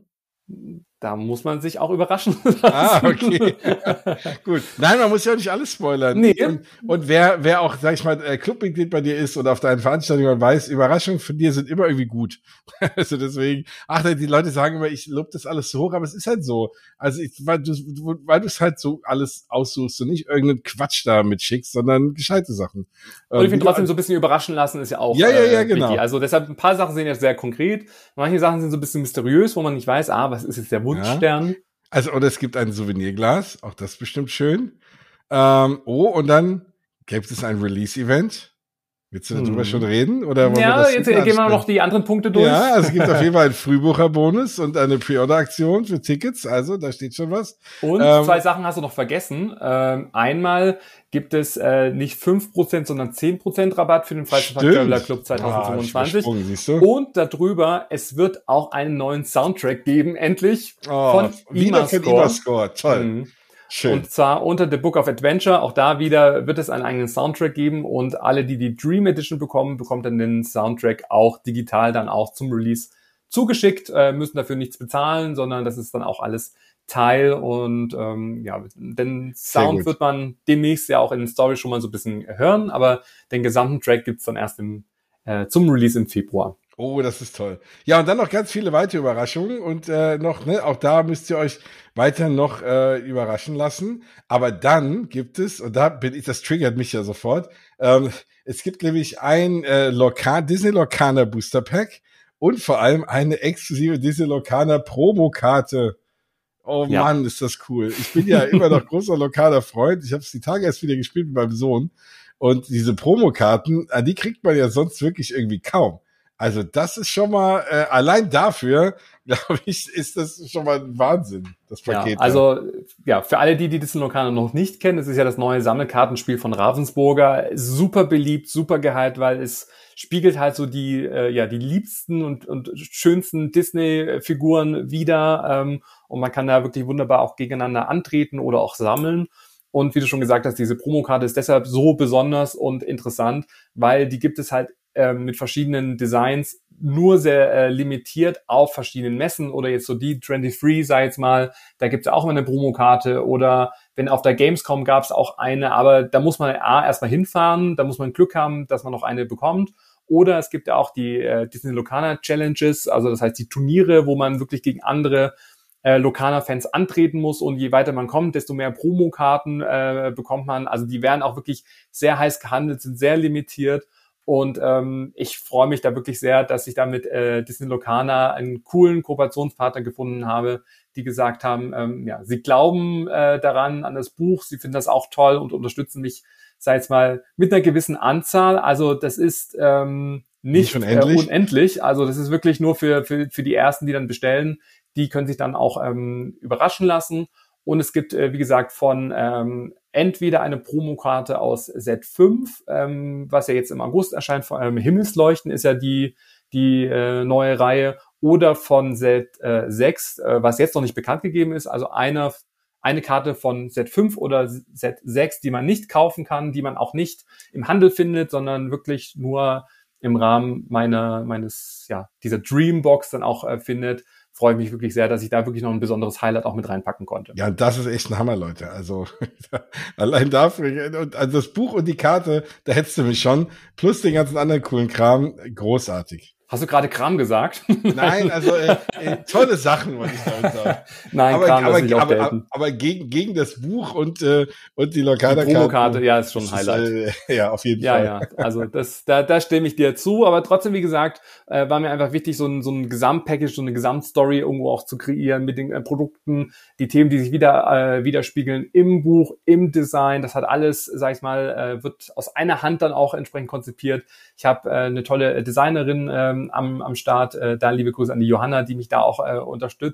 Da muss man sich auch überraschen lassen. Ah, okay. Gut. Nein, man muss ja auch nicht alles spoilern. Nee. Und, und wer, wer auch, sag ich mal, äh, Clubmitglied bei dir ist oder auf deinen Veranstaltungen weiß, Überraschungen von dir sind immer irgendwie gut. Also deswegen, ach, die Leute sagen immer, ich lobe das alles so hoch, aber es ist halt so. Also ich, weil du, weil du es halt so alles aussuchst und nicht irgendeinen Quatsch da mitschickst, sondern gescheite Sachen. Und ich Ähm, finde trotzdem so ein bisschen überraschen lassen ist ja auch Ja, ja, ja, äh, genau. wichtig. Also deshalb, ein paar Sachen sind ja sehr konkret. Manche Sachen sind so ein bisschen mysteriös, wo man nicht weiß, ah, was ist jetzt der Wunschstern? Also, oder es gibt ein Souvenirglas, auch das ist bestimmt schön. Ähm, oh, und dann gibt es ein Release-Event. Willst du darüber Hm. schon reden? Oder wollen wir Ja, das jetzt hinten äh, gehen wir ansprechen? noch die anderen Punkte durch. Ja, also es gibt auf jeden Fall einen Frühbucherbonus und eine Pre-Order-Aktion für Tickets. Also, da steht schon was. Und Ähm, zwei Sachen hast du noch vergessen. Ähm, einmal gibt es äh, nicht fünf Prozent, sondern zehn Prozent Rabatt für den Freizeitpark Stimmt. Traveler Club zwanzig fünfundzwanzig. Ah, übersprungen, siehst du? Und darüber, es wird auch einen neuen Soundtrack geben, endlich, Oh, von wieder von Imascore. Imascore. Toll. Mhm. Schön. Und zwar unter The Book of Adventure. Auch da wieder wird es einen eigenen Soundtrack geben. Und alle, die die Dream Edition bekommen, bekommen dann den Soundtrack auch digital dann auch zum Release zugeschickt, äh, müssen dafür nichts bezahlen, sondern das ist dann auch alles Teil. Und ähm, ja, den Sound wird man demnächst ja auch in den Stories schon mal so ein bisschen hören. Aber den gesamten Track gibt's dann erst im, äh, zum Release im Februar. Oh, das ist toll. Ja, und dann noch ganz viele weitere Überraschungen und äh, noch, ne, auch da müsst ihr euch weiter noch äh, überraschen lassen. Aber dann gibt es, und da bin ich, das triggert mich ja sofort, ähm, es gibt nämlich ein äh, Locan, Disney Locana Booster Pack und vor allem eine exklusive Disney Locana Promokarte. Oh Ja. Mann, ist das cool. Ich bin ja immer noch großer Locana Freund. Ich habe es die Tage erst wieder gespielt mit meinem Sohn. Und diese Promokarten, an die kriegt man ja sonst wirklich irgendwie kaum. Also das ist schon mal, äh, allein dafür, glaube ich, ist das schon mal ein Wahnsinn, das Paket. Ja, also ja, für alle, die die Disney Locana noch nicht kennen, das ist ja das neue Sammelkartenspiel von Ravensburger. Super beliebt, super gehypt, weil es spiegelt halt so die äh, ja die liebsten und, und schönsten Disney-Figuren wieder. Ähm, und man kann da wirklich wunderbar auch gegeneinander antreten oder auch sammeln. Und wie du schon gesagt hast, diese Promokarte ist deshalb so besonders und interessant, weil die gibt es halt ähm, mit verschiedenen Designs nur sehr äh, limitiert auf verschiedenen Messen oder jetzt so die dreiundzwanzig, sei jetzt mal, da gibt es auch mal eine Promokarte oder wenn auf der Gamescom gab es auch eine, aber da muss man A, erstmal hinfahren, da muss man Glück haben, dass man noch eine bekommt. Oder es gibt ja auch die äh, Disney Locana Challenges, also das heißt die Turniere, wo man wirklich gegen andere äh, Locana-Fans antreten muss und je weiter man kommt, desto mehr Promokarten äh, bekommt man. Also die werden auch wirklich sehr heiß gehandelt, sind sehr limitiert und ähm, ich freue mich da wirklich sehr, dass ich da mit äh, Disney Locana einen coolen Kooperationspartner gefunden habe, die gesagt haben, ähm, ja, sie glauben äh, daran, an das Buch, sie finden das auch toll und unterstützen mich, sei es mal, mit einer gewissen Anzahl. Also das ist ähm, nicht, nicht unendlich. Äh, unendlich. Also das ist wirklich nur für, für, für die Ersten, die dann bestellen. Die können sich dann auch ähm, überraschen lassen. Und es gibt, äh, wie gesagt, von ähm, entweder eine Promokarte aus Z fünf, ähm, was ja jetzt im August erscheint, vor allem Himmelsleuchten ist ja die, die äh, neue Reihe, oder von Z sechs, äh, was jetzt noch nicht bekannt gegeben ist. Also eine, eine Karte von Z fünf oder Z sechs, die man nicht kaufen kann, die man auch nicht im Handel findet, sondern wirklich nur im Rahmen meiner, meines, ja, dieser Dreambox dann auch äh, findet. Freue ich mich wirklich sehr, dass ich da wirklich noch ein besonderes Highlight auch mit reinpacken konnte. Ja, das ist echt ein Hammer, Leute. Also allein dafür, und also das Buch und die Karte, da hättest du mich schon, plus den ganzen anderen coolen Kram, großartig. Hast du gerade Kram gesagt? Nein, also äh, äh, tolle Sachen, wollte ich damit sagen. Nein, aber, Kram aber, ist nicht aber, auch aber, aber gegen, gegen das Buch und, äh, und die Locana-Karte. Die Promokarte, ja, ist schon ein Highlight. Ist, äh, ja, auf jeden ja, Fall. Ja, ja, also das, da, da stimme ich dir zu, aber trotzdem, wie gesagt, äh, war mir einfach wichtig, so ein, so ein Gesamtpackage, so eine Gesamtstory irgendwo auch zu kreieren mit den äh, Produkten, die Themen, die sich wieder äh, widerspiegeln im Buch, im Design. Das hat alles, sag ich mal, äh, wird aus einer Hand dann auch entsprechend konzipiert. Ich habe äh, eine tolle Designerin ähm, am, am Start. Äh, da liebe Grüße an die Johanna, die mich da auch äh, unterstützt.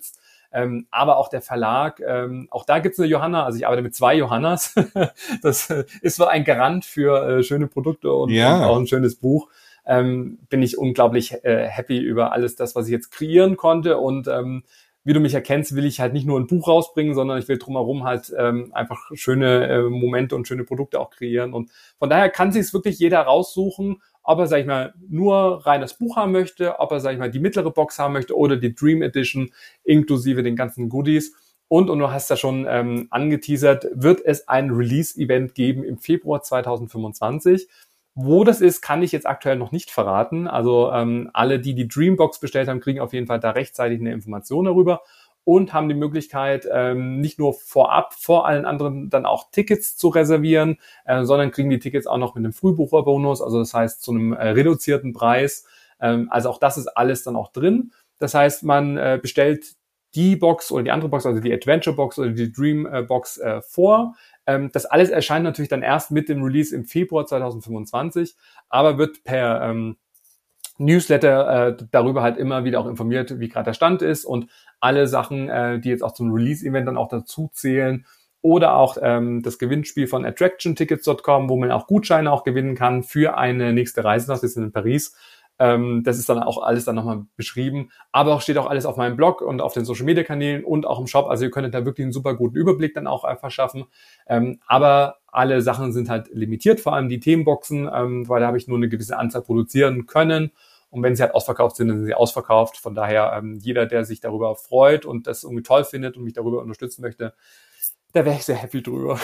ähm, aber auch der Verlag, ähm, auch da gibt's eine Johanna, also ich arbeite mit zwei Johannas, das äh, ist so ein Garant für äh, schöne Produkte und, Ja. und auch ein schönes Buch. Ähm, bin ich unglaublich äh, happy über alles das, was ich jetzt kreieren konnte und ähm, wie du mich erkennst, will ich halt nicht nur ein Buch rausbringen, sondern ich will drumherum halt ähm, einfach schöne äh, Momente und schöne Produkte auch kreieren. Und von daher kann sich es wirklich jeder raussuchen, ob er, sag ich mal, nur rein das Buch haben möchte, ob er, sag ich mal, die mittlere Box haben möchte oder die Dream Edition inklusive den ganzen Goodies. Und, und du hast ja schon ähm, angeteasert, wird es ein Release-Event geben im Februar zweitausendfünfundzwanzig. Wo das ist, kann ich jetzt aktuell noch nicht verraten. Also ähm, alle, die die Dreambox bestellt haben, kriegen auf jeden Fall da rechtzeitig eine Information darüber und haben die Möglichkeit, ähm, nicht nur vorab vor allen anderen dann auch Tickets zu reservieren, äh, sondern kriegen die Tickets auch noch mit einem Frühbucherbonus, also das heißt zu einem äh, reduzierten Preis. Ähm, also auch das ist alles dann auch drin. Das heißt, man äh, bestellt die Box oder die andere Box, also die Adventure Box oder die Dream äh, Box äh, vor. Ähm, das alles erscheint natürlich dann erst mit dem Release im Februar zweitausendfünfundzwanzig, aber wird per ähm, Newsletter äh, darüber halt immer wieder auch informiert, wie gerade der Stand ist und alle Sachen, äh, die jetzt auch zum Release-Event dann auch dazu zählen oder auch ähm, das Gewinnspiel von attraction tickets dot com, wo man auch Gutscheine auch gewinnen kann für eine nächste Reise nach Disneyland Paris. Ähm, das ist dann auch alles dann nochmal beschrieben, aber auch steht auch alles auf meinem Blog und auf den Social-Media-Kanälen und auch im Shop, also ihr könntet da wirklich einen super guten Überblick dann auch einfach schaffen, ähm, aber alle Sachen sind halt limitiert, vor allem die Themenboxen, ähm, weil da habe ich nur eine gewisse Anzahl produzieren können und wenn sie halt ausverkauft sind, dann sind sie ausverkauft, von daher ähm, jeder, der sich darüber freut und das irgendwie toll findet und mich darüber unterstützen möchte, da wäre ich sehr happy drüber.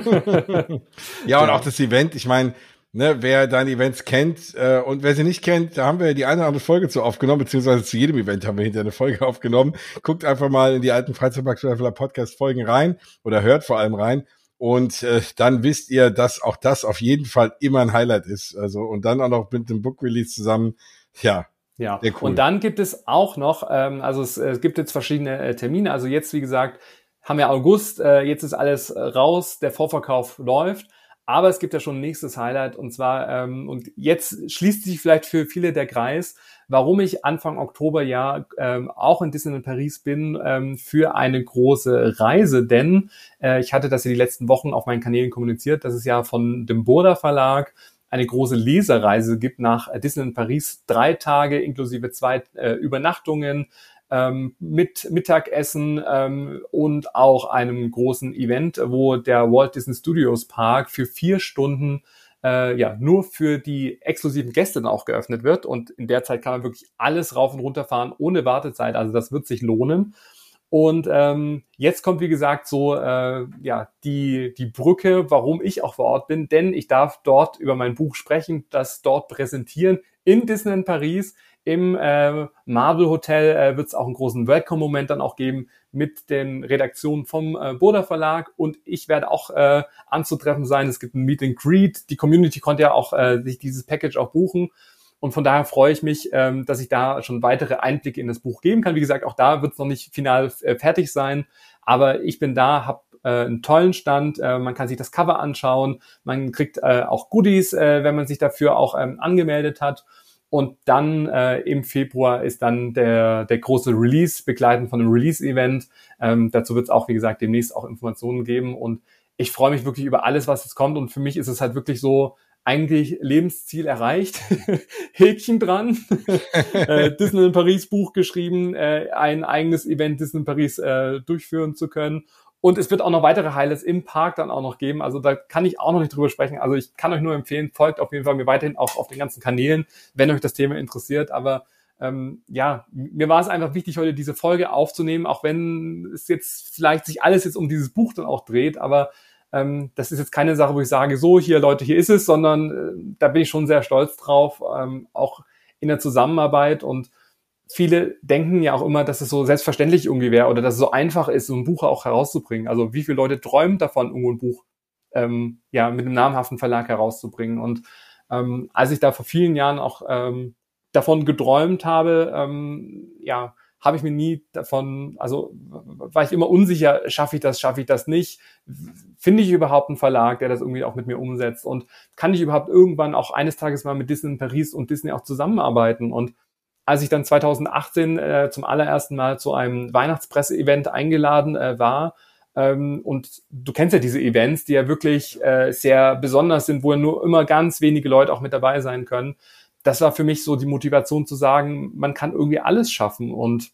Ja, und auch das Event, ich meine, ne, wer deine Events kennt äh, und wer sie nicht kennt, da haben wir die eine oder andere Folge zu aufgenommen, beziehungsweise zu jedem Event haben wir hinterher eine Folge aufgenommen. Guckt einfach mal in die alten Freizeitparkschweifeler Podcast-Folgen rein oder hört vor allem rein und äh, dann wisst ihr, dass auch das auf jeden Fall immer ein Highlight ist. Also und dann auch noch mit dem Book-Release zusammen, ja. Ja, sehr cool. Und dann gibt es auch noch, ähm, also es, es gibt jetzt verschiedene äh, Termine, also jetzt, wie gesagt, haben wir August, äh, jetzt ist alles äh, raus, der Vorverkauf läuft, aber es gibt ja schon ein nächstes Highlight und zwar, ähm, und jetzt schließt sich vielleicht für viele der Kreis, warum ich Anfang Oktober ja ähm, auch in Disneyland Paris bin ähm, für eine große Reise, denn äh, ich hatte das ja die letzten Wochen auf meinen Kanälen kommuniziert, dass es ja von dem Burda Verlag eine große Lesereise gibt nach Disneyland Paris, drei Tage inklusive zwei äh, Übernachtungen, ähm, mit Mittagessen ähm, und auch einem großen Event, wo der Walt Disney Studios Park für vier Stunden äh, ja nur für die exklusiven Gäste dann auch geöffnet wird. Und in der Zeit kann man wirklich alles rauf und runter fahren ohne Wartezeit. Also das wird sich lohnen. Und ähm, jetzt kommt, wie gesagt, so äh, ja die die Brücke, warum ich auch vor Ort bin, denn ich darf dort über mein Buch sprechen, das dort präsentieren in Disneyland Paris. Im äh, Marvel Hotel äh, wird es auch einen großen Welcome-Moment dann auch geben mit den Redaktionen vom äh, Burda Verlag und ich werde auch äh, anzutreffen sein. Es gibt ein Meet and Greet. Die Community konnte ja auch äh, sich dieses Package auch buchen. Und von daher freue ich mich, ähm, dass ich da schon weitere Einblicke in das Buch geben kann. Wie gesagt, auch da wird es noch nicht final äh, fertig sein. Aber ich bin da, habe äh, einen tollen Stand. Äh, man kann sich das Cover anschauen. Man kriegt äh, auch Goodies, äh, wenn man sich dafür auch ähm, angemeldet hat. Und dann äh, im Februar ist dann der der große Release, begleitend von einem Release-Event. Ähm, dazu wird es auch, wie gesagt, demnächst auch Informationen geben. Und ich freue mich wirklich über alles, was jetzt kommt. Und für mich ist es halt wirklich so, eigentlich Lebensziel erreicht, Häkchen dran, äh, Disneyland Paris Buch geschrieben, äh, ein eigenes Event Disneyland Paris äh, durchführen zu können. Und es wird auch noch weitere Highlights im Park dann auch noch geben. Also da kann ich auch noch nicht drüber sprechen. Also ich kann euch nur empfehlen, folgt auf jeden Fall mir weiterhin auch auf den ganzen Kanälen, wenn euch das Thema interessiert. Aber ähm, ja, mir war es einfach wichtig, heute diese Folge aufzunehmen, auch wenn es jetzt vielleicht sich alles jetzt um dieses Buch dann auch dreht. Aber ähm, das ist jetzt keine Sache, wo ich sage, so hier Leute, hier ist es, sondern äh, da bin ich schon sehr stolz drauf, ähm, auch in der Zusammenarbeit. Und viele denken ja auch immer, dass es so selbstverständlich irgendwie wäre oder dass es so einfach ist, so ein Buch auch herauszubringen. Also wie viele Leute träumen davon, irgendwo ein Buch ähm, ja mit einem namhaften Verlag herauszubringen. Und ähm, als ich da vor vielen Jahren auch ähm, davon geträumt habe, ähm, ja, habe ich mir nie davon, also war ich immer unsicher, schaffe ich das, schaffe ich das nicht? Finde ich überhaupt einen Verlag, der das irgendwie auch mit mir umsetzt? Und kann ich überhaupt irgendwann auch eines Tages mal mit Disney in Paris und Disney auch zusammenarbeiten? Und als ich dann zweitausendachtzehn äh, zum allerersten Mal zu einem Weihnachtspresse-Event eingeladen äh, war, ähm, und du kennst ja diese Events, die ja wirklich äh, sehr besonders sind, wo ja nur immer ganz wenige Leute auch mit dabei sein können. Das war für mich so die Motivation zu sagen, man kann irgendwie alles schaffen. Und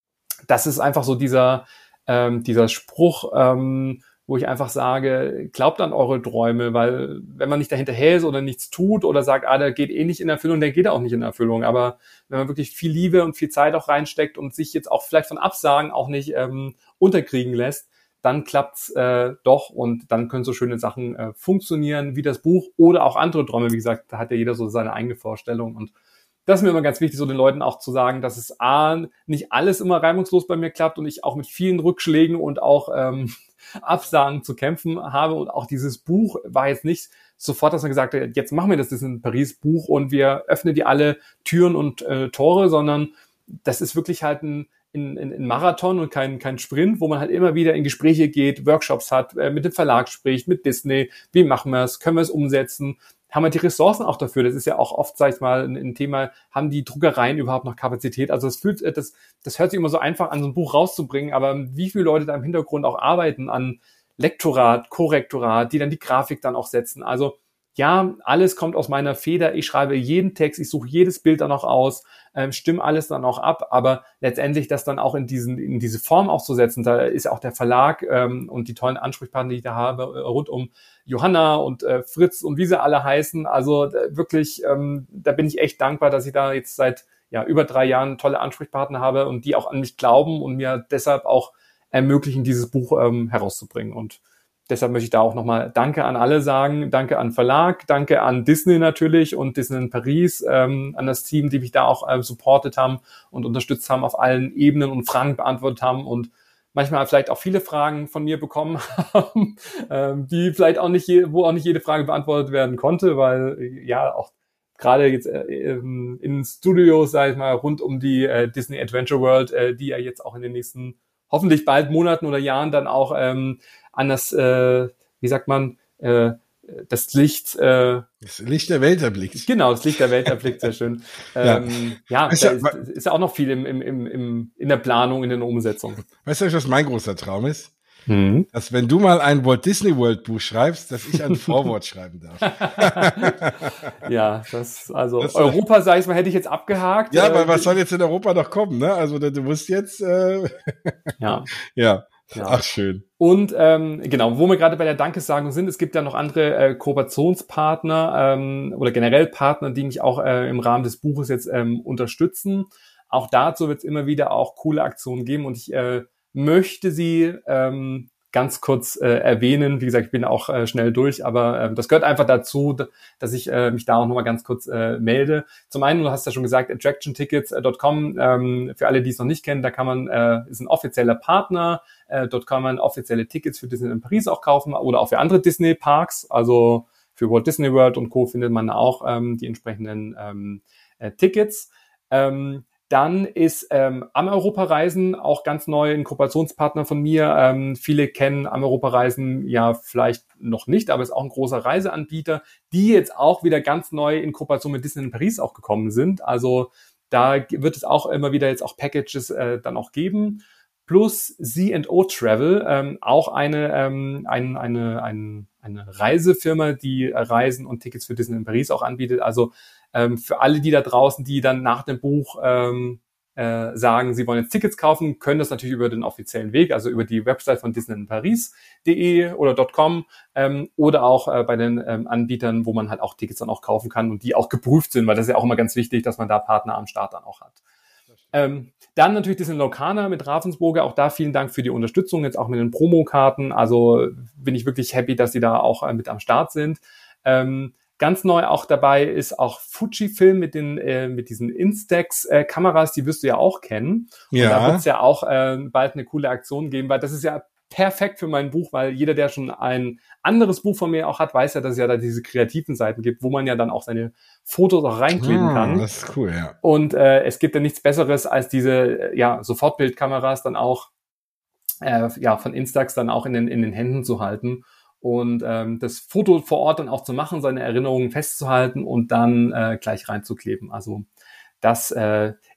das ist einfach so dieser, ähm, dieser Spruch, ähm, wo ich einfach sage, glaubt an eure Träume, weil wenn man nicht dahinterher ist oder nichts tut oder sagt, ah, der geht eh nicht in Erfüllung, der geht auch nicht in Erfüllung. Aber wenn man wirklich viel Liebe und viel Zeit auch reinsteckt und sich jetzt auch vielleicht von Absagen auch nicht ähm, unterkriegen lässt, dann klappt's äh, doch und dann können so schöne Sachen äh, funktionieren, wie das Buch oder auch andere Träume. Wie gesagt, da hat ja jeder so seine eigene Vorstellung, und das ist mir immer ganz wichtig, so den Leuten auch zu sagen, dass es A, nicht alles immer reibungslos bei mir klappt und ich auch mit vielen Rückschlägen und auch ähm, Absagen zu kämpfen habe. Und auch dieses Buch war jetzt nicht sofort, dass man gesagt hat, jetzt machen wir das, das ist ein Paris-Buch und wir öffnen die alle Türen und äh, Tore, sondern das ist wirklich halt ein, ein, ein Marathon und kein, kein Sprint, wo man halt immer wieder in Gespräche geht, Workshops hat, äh, mit dem Verlag spricht, mit Disney, wie machen wir es, können wir es umsetzen, haben wir die Ressourcen auch dafür? Das ist ja auch oft, sag ich mal, ein, ein Thema, haben die Druckereien überhaupt noch Kapazität? Also das fühlt, das, das hört sich immer so einfach an, so ein Buch rauszubringen, aber wie viele Leute da im Hintergrund auch arbeiten an Lektorat, Korrektorat, die dann die Grafik dann auch setzen. Also ja, alles kommt aus meiner Feder. Ich schreibe jeden Text, ich suche jedes Bild dann auch aus, ähm, stimme alles dann auch ab, aber letztendlich das dann auch in diesen in diese Form auch zu setzen, da ist ja auch der Verlag ähm, und die tollen Ansprechpartner, die ich da habe, äh, rund um Johanna und äh, Fritz und wie sie alle heißen. Also äh, wirklich, ähm, da bin ich echt dankbar, dass ich da jetzt seit ja über drei Jahren tolle Ansprechpartner habe und die auch an mich glauben und mir deshalb auch ermöglichen, dieses Buch ähm, herauszubringen. Und deshalb möchte ich da auch nochmal Danke an alle sagen. Danke an Verlag, danke an Disney natürlich und Disney in Paris, ähm, an das Team, die mich da auch äh, supportet haben und unterstützt haben auf allen Ebenen und Fragen beantwortet haben und manchmal vielleicht auch viele Fragen von mir bekommen haben, ähm, die vielleicht auch nicht, je, wo auch nicht jede Frage beantwortet werden konnte, weil ja auch gerade jetzt äh, in Studios, sage ich mal, rund um die äh, Disney Adventure World, äh, die ja jetzt auch in den nächsten hoffentlich bald Monaten oder Jahren dann auch ähm, an das, äh, wie sagt man, äh, das Licht, äh, das Licht der Welt erblickt. Genau, das Licht der Welt erblickt, sehr schön. Ähm, ja, ja weißt da du, ist, ist ja auch noch viel im, im, im, im, in der Planung, in der Umsetzung. Weißt du, was mein großer Traum ist? Mhm. Dass wenn du mal ein Walt Disney World Buch schreibst, dass ich ein Vorwort schreiben darf. Ja, das, also das, Europa, sag ich mal, hätte ich jetzt abgehakt. Ja, weil was soll jetzt in Europa noch kommen, ne? Also du musst jetzt äh, ja. ja. Ja. Ach, schön. Und ähm, genau, wo wir gerade bei der Dankesagung sind, es gibt ja noch andere äh, Kooperationspartner ähm, oder generell Partner, die mich auch äh, im Rahmen des Buches jetzt ähm, unterstützen. Auch dazu wird es immer wieder auch coole Aktionen geben und ich äh, möchte sie ähm, ganz kurz äh, erwähnen. Wie gesagt, ich bin auch äh, schnell durch, aber äh, das gehört einfach dazu, dass ich äh, mich da auch nochmal ganz kurz äh, melde. Zum einen, du hast ja schon gesagt, attraction tickets dot com, ähm, für alle, die es noch nicht kennen, da kann man, äh, ist ein offizieller Partner, äh, dort kann man offizielle Tickets für Disney in Paris auch kaufen oder auch für andere Disney-Parks, also für Walt Disney World und Co. findet man auch ähm, die entsprechenden ähm, äh, Tickets. Ähm, Dann ist ähm, Am Europa-Reisen auch ganz neu, ein Kooperationspartner von mir. Ähm, viele kennen Am Europa-Reisen ja vielleicht noch nicht, aber ist auch ein großer Reiseanbieter, die jetzt auch wieder ganz neu in Kooperation mit Disney in Paris auch gekommen sind. Also da wird es auch immer wieder jetzt auch Packages äh, dann auch geben. Plus C and O Travel, ähm, auch eine, ähm, ein, eine, ein, eine Reisefirma, die äh, Reisen und Tickets für Disney in Paris auch anbietet. Also ähm, für alle, die da draußen, die dann nach dem Buch ähm, äh, sagen, sie wollen jetzt Tickets kaufen, können das natürlich über den offiziellen Weg, also über die Website von Disney in Paris punkt de oder .com ähm, oder auch äh, bei den ähm, Anbietern, wo man halt auch Tickets dann auch kaufen kann und die auch geprüft sind, weil das ist ja auch immer ganz wichtig, dass man da Partner am Start dann auch hat. Ähm, dann natürlich Disney Lorcaner mit Ravensburger, auch da vielen Dank für die Unterstützung, jetzt auch mit den Promokarten, also bin ich wirklich happy, dass sie da auch äh, mit am Start sind. Ähm, ganz neu auch dabei ist auch Fujifilm mit den äh, mit diesen Instax-Kameras, die wirst du ja auch kennen. Und ja. da wird es ja auch äh, bald eine coole Aktion geben, weil das ist ja perfekt für mein Buch, weil jeder, der schon ein anderes Buch von mir auch hat, weiß ja, dass es ja da diese kreativen Seiten gibt, wo man ja dann auch seine Fotos auch reinkleben ah, kann. Das ist cool, ja. Und äh, es gibt ja nichts Besseres, als diese ja Sofortbildkameras dann auch äh, ja von Instax dann auch in den in den Händen zu halten und ähm, das Foto vor Ort dann auch zu machen, seine Erinnerungen festzuhalten und dann äh, gleich reinzukleben. Also das äh,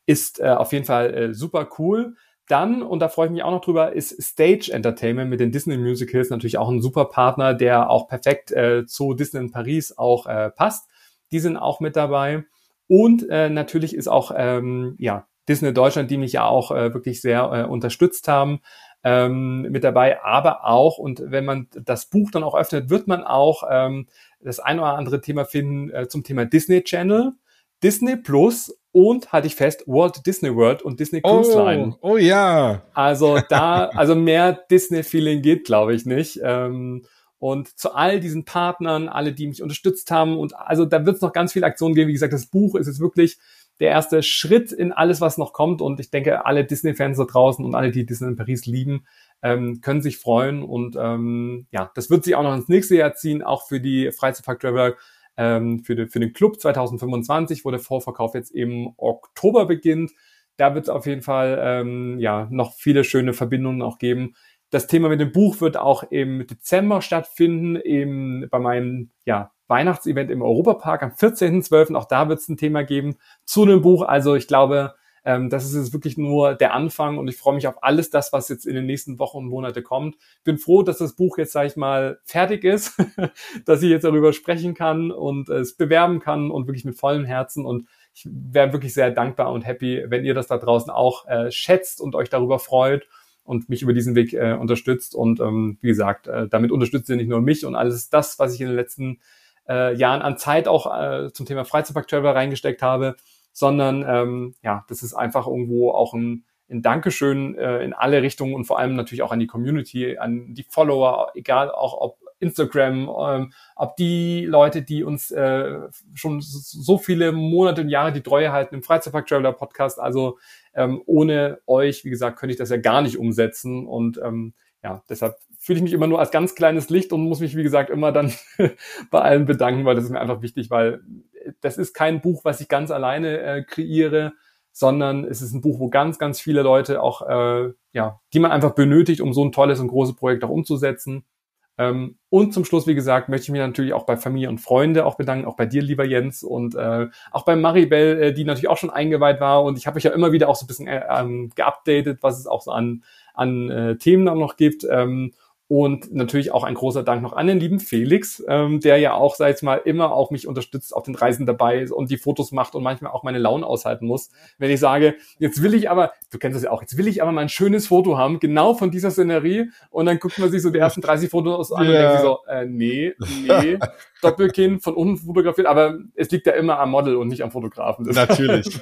ist äh, auf jeden Fall äh, super cool. Dann, und da freue ich mich auch noch drüber, ist Stage Entertainment mit den Disney Musicals natürlich auch ein super Partner, der auch perfekt äh, zu Disney in Paris auch äh, passt. Die sind auch mit dabei. Und äh, natürlich ist auch ähm, ja Disney Deutschland, die mich ja auch äh, wirklich sehr äh, unterstützt haben, ähm, mit dabei. Aber auch, und wenn man das Buch dann auch öffnet, wird man auch ähm, das ein oder andere Thema finden äh, zum Thema Disney Channel, Disney Plus und, halte ich fest, Walt Disney World und Disney Cruise Line. Oh, oh ja. Also da, also mehr Disney-Feeling geht, glaube ich, nicht. Ähm, und zu all diesen Partnern, alle, die mich unterstützt haben, und also da wird es noch ganz viele Aktionen geben. Wie gesagt, das Buch ist jetzt wirklich der erste Schritt in alles, was noch kommt. Und ich denke, alle Disney-Fans da draußen und alle, die Disney in Paris lieben, ähm, können sich freuen. Und ähm, ja, das wird sich auch noch ins nächste Jahr ziehen, auch für die Freizeitpark Traveler. Ähm, für, die, für den Club zwanzig fünfundzwanzig, wo der Vorverkauf jetzt im Oktober beginnt. Da wird es auf jeden Fall ähm, ja noch viele schöne Verbindungen auch geben. Das Thema mit dem Buch wird auch im Dezember stattfinden, im, bei meinem ja, Weihnachtsevent im Europapark am vierzehnten zwölften Auch da wird es ein Thema geben zu dem Buch. Also ich glaube, ähm, das ist jetzt wirklich nur der Anfang und ich freue mich auf alles das, was jetzt in den nächsten Wochen und Monate kommt. Bin froh, dass das Buch jetzt, sage ich mal, fertig ist, dass ich jetzt darüber sprechen kann und äh, es bewerben kann und wirklich mit vollem Herzen, und ich wäre wirklich sehr dankbar und happy, wenn ihr das da draußen auch äh, schätzt und euch darüber freut und mich über diesen Weg äh, unterstützt. Und ähm, wie gesagt, äh, damit unterstützt ihr nicht nur mich und alles das, was ich in den letzten äh, Jahren an Zeit auch äh, zum Thema Freizeitpark Traveler reingesteckt habe, sondern ähm, ja, das ist einfach irgendwo auch ein, ein Dankeschön äh, in alle Richtungen und vor allem natürlich auch an die Community, an die Follower, egal auch ob Instagram, ähm, ob die Leute, die uns äh, schon so viele Monate und Jahre die Treue halten im Freizeitpark Traveler Podcast. Also ähm, ohne euch, wie gesagt, könnte ich das ja gar nicht umsetzen. Und ähm, ja, deshalb fühle ich mich immer nur als ganz kleines Licht und muss mich, wie gesagt, immer dann bei allen bedanken, weil das ist mir einfach wichtig, weil das ist kein Buch, was ich ganz alleine äh, kreiere, sondern es ist ein Buch, wo ganz, ganz viele Leute auch, äh, ja, die man einfach benötigt, um so ein tolles und großes Projekt auch umzusetzen. Ähm, und zum Schluss, wie gesagt, möchte ich mich natürlich auch bei Familie und Freunde auch bedanken, auch bei dir, lieber Jens, und äh, auch bei Maribel, äh, die natürlich auch schon eingeweiht war. Und ich habe euch ja immer wieder auch so ein bisschen äh, ähm, geupdatet, was es auch so an, an äh, Themen dann noch gibt. Ähm, Und natürlich auch ein großer Dank noch an den lieben Felix, ähm, der ja auch, sag ich mal, immer auch mich unterstützt, auf den Reisen dabei ist und die Fotos macht und manchmal auch meine Laune aushalten muss. Wenn ich sage, jetzt will ich aber, du kennst das ja auch, jetzt will ich aber mal ein schönes Foto haben, genau von dieser Szenerie, und dann guckt man sich so die ersten dreißig Fotos an, ja, und denkt sich so, äh, nee, nee, Doppelkinn von unten fotografiert, aber es liegt ja immer am Model und nicht am Fotografen. Natürlich.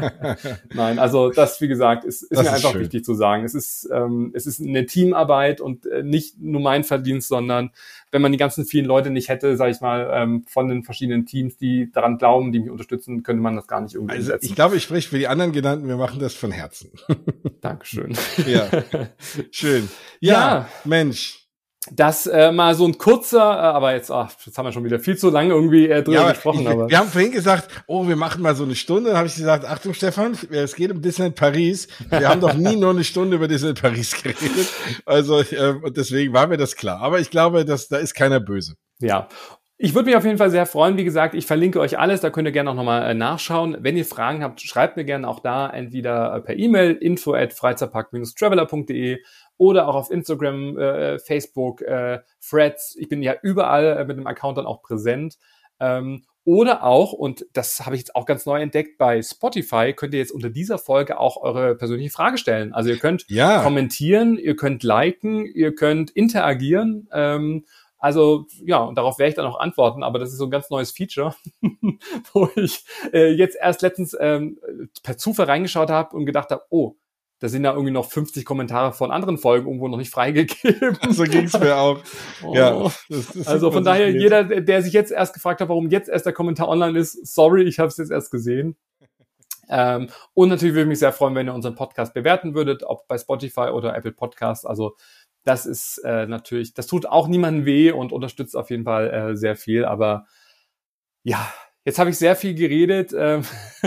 Nein, also das, wie gesagt, ist, ist das mir ist einfach schön. wichtig zu sagen. Es ist, ähm, es ist eine Teamarbeit und äh, nicht nur mein Verdienst, sondern wenn man die ganzen vielen Leute nicht hätte, sage ich mal, ähm, von den verschiedenen Teams, die daran glauben, die mich unterstützen, könnte man das gar nicht irgendwie Also umsetzen. ich glaube, ich spreche für die anderen Genannten, wir machen das von Herzen. Dankeschön. Ja, schön. Ja, Ja. Mensch. Das äh, mal so ein kurzer, äh, aber jetzt, ach, jetzt haben wir schon wieder viel zu lange irgendwie äh, drüber Ja, aber gesprochen. ich, aber wir haben vorhin gesagt, oh, wir machen mal so eine Stunde. Dann habe ich gesagt, Achtung, Stefan, es geht um Disneyland Paris. Wir haben doch nie nur eine Stunde über Disneyland Paris geredet. Also äh, und deswegen war mir das klar. Aber ich glaube, dass da ist keiner böse. Ja. Ich würde mich auf jeden Fall sehr freuen. Wie gesagt, ich verlinke euch alles, da könnt ihr gerne auch nochmal äh, nachschauen. Wenn ihr Fragen habt, schreibt mir gerne auch da, entweder äh, per E-Mail info at freizeitpark traveler punkt de oder auch auf Instagram, äh, Facebook, äh, Threads. Ich bin ja überall äh, mit dem Account dann auch präsent. Ähm, oder auch, und das habe ich jetzt auch ganz neu entdeckt, bei Spotify könnt ihr jetzt unter dieser Folge auch eure persönliche Frage stellen. Also ihr könnt Ja. kommentieren, ihr könnt liken, ihr könnt interagieren. Ähm, Also ja, und darauf werde ich dann auch antworten, aber das ist so ein ganz neues Feature, wo ich äh, jetzt erst letztens ähm, per Zufall reingeschaut habe und gedacht habe, oh, da sind ja irgendwie noch fünfzig Kommentare von anderen Folgen irgendwo noch nicht freigegeben. So ging's mir auch. Oh. Ja, das, das also von daher, jeder, der sich jetzt erst gefragt hat, warum jetzt erst der Kommentar online ist, sorry, ich habe es jetzt erst gesehen. Ähm, und natürlich würde ich mich sehr freuen, wenn ihr unseren Podcast bewerten würdet, ob bei Spotify oder Apple Podcasts. Also das ist äh, natürlich, das tut auch niemandem weh und unterstützt auf jeden Fall äh, sehr viel. Aber ja, Jetzt habe ich sehr viel geredet, ähm,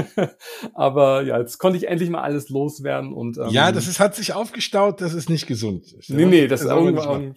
aber ja, jetzt konnte ich endlich mal alles loswerden. Und ähm, ja, das ist, hat sich aufgestaut, das ist nicht gesund. Nee, nee, das ist irgendwann.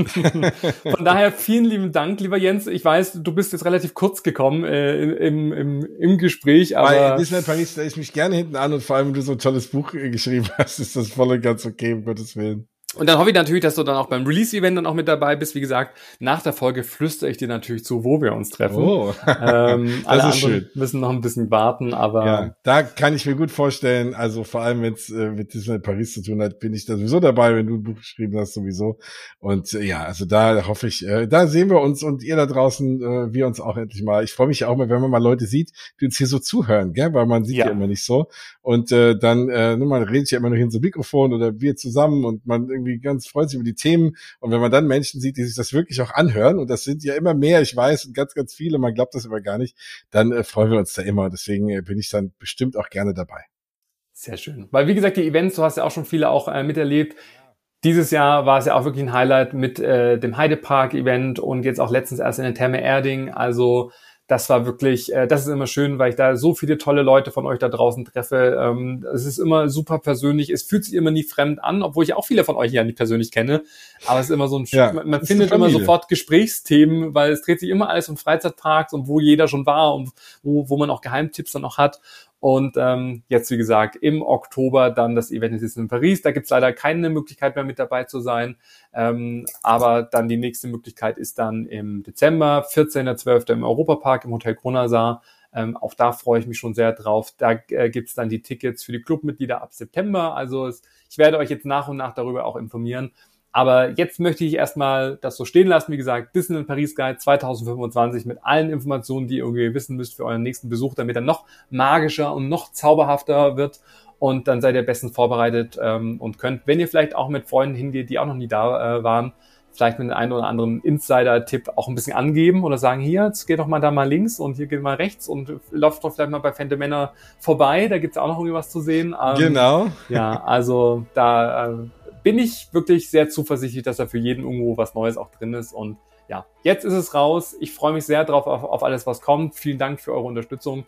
Von daher vielen lieben Dank, lieber Jens. Ich weiß, du bist jetzt relativ kurz gekommen äh, im, im, im Gespräch, aber... Bei Disneyland Paris stelle ich mich gerne hinten an und vor allem, wenn du so ein tolles Buch äh, geschrieben hast, ist das voll und ganz okay, um Gottes Willen. Und dann hoffe ich natürlich, dass du dann auch beim Release-Event dann auch mit dabei bist. Wie gesagt, nach der Folge flüstere ich dir natürlich zu, wo wir uns treffen. Oh, ähm, das alle ist schön. Müssen noch ein bisschen warten, aber... Ja, da kann ich mir gut vorstellen, also vor allem, wenn es äh, mit Disneyland Paris zu tun hat, bin ich da sowieso dabei, wenn du ein Buch geschrieben hast, sowieso. Und äh, ja, also da hoffe ich, äh, da sehen wir uns und ihr da draußen, äh, wir uns auch endlich mal. Ich freue mich ja auch mal, wenn man mal Leute sieht, die uns hier so zuhören, gell, weil man sieht ja, ja immer nicht so. Und äh, dann, äh, man redet ja immer nur hin so Mikrofon oder wir zusammen und man irgendwie ganz freut sich über die Themen. Und wenn man dann Menschen sieht, die sich das wirklich auch anhören, und das sind ja immer mehr, ich weiß, und ganz, ganz viele, man glaubt das immer gar nicht, dann äh, freuen wir uns da immer. Deswegen äh, bin ich dann bestimmt auch gerne dabei. Sehr schön. Weil, wie gesagt, die Events, du hast ja auch schon viele auch äh, miterlebt. Dieses Jahr war es ja auch wirklich ein Highlight mit äh, dem Heidepark-Event und jetzt auch letztens erst in der Therme Erding. Also das war wirklich, äh, das ist immer schön, weil ich da so viele tolle Leute von euch da draußen treffe. Ähm, es ist immer super persönlich. Es fühlt sich immer nie fremd an, obwohl ich auch viele von euch ja nicht persönlich kenne. Aber es ist immer so ein, ja, man, man findet immer sofort Gesprächsthemen, weil es dreht sich immer alles um Freizeitparks und wo jeder schon war und wo, wo man auch Geheimtipps dann auch hat. Und ähm, jetzt, wie gesagt, im Oktober dann das Event ist in Paris. Da gibt's leider keine Möglichkeit mehr mit dabei zu sein. Ähm, aber dann die nächste Möglichkeit ist dann im Dezember, vierzehnter zwölfter im Europapark im Hotel Kronasar. Ähm, auch da freue ich mich schon sehr drauf. Da äh, gibt's dann die Tickets für die Clubmitglieder ab September. Also es, ich werde euch jetzt nach und nach darüber auch informieren. Aber jetzt möchte ich erstmal das so stehen lassen. Wie gesagt, Disneyland Paris Guide zwanzig fünfundzwanzig mit allen Informationen, die ihr irgendwie wissen müsst für euren nächsten Besuch, damit er noch magischer und noch zauberhafter wird. Und dann seid ihr bestens vorbereitet ähm, und könnt, wenn ihr vielleicht auch mit Freunden hingeht, die auch noch nie da äh, waren, vielleicht mit dem einen oder anderen Insider-Tipp auch ein bisschen angeben oder sagen, hier, jetzt geht doch mal da mal links und hier geht mal rechts und läuft doch vielleicht mal bei Phantom Manor vorbei. Da gibt's auch noch irgendwie was zu sehen. Ähm, genau. Ja, also da... Äh, bin ich wirklich sehr zuversichtlich, dass da für jeden irgendwo was Neues auch drin ist. Und ja, jetzt ist es raus. Ich freue mich sehr drauf auf, auf alles, was kommt. Vielen Dank für eure Unterstützung.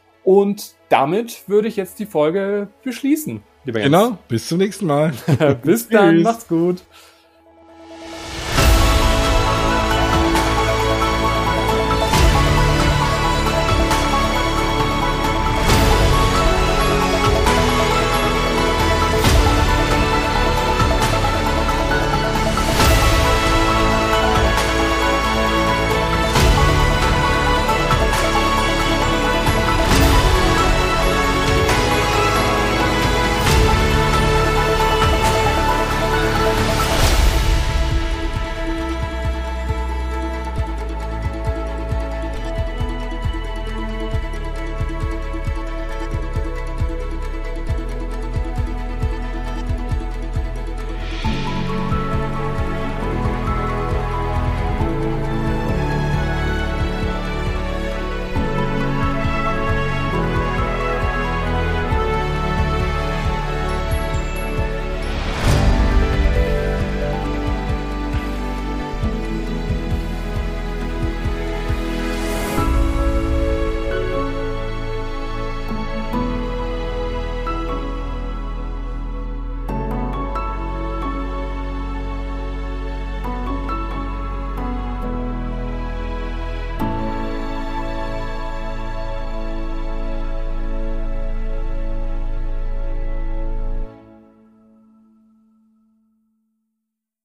Und damit würde ich jetzt die Folge beschließen, lieber Jens. Genau, bis zum nächsten Mal. Bis dann, macht's gut.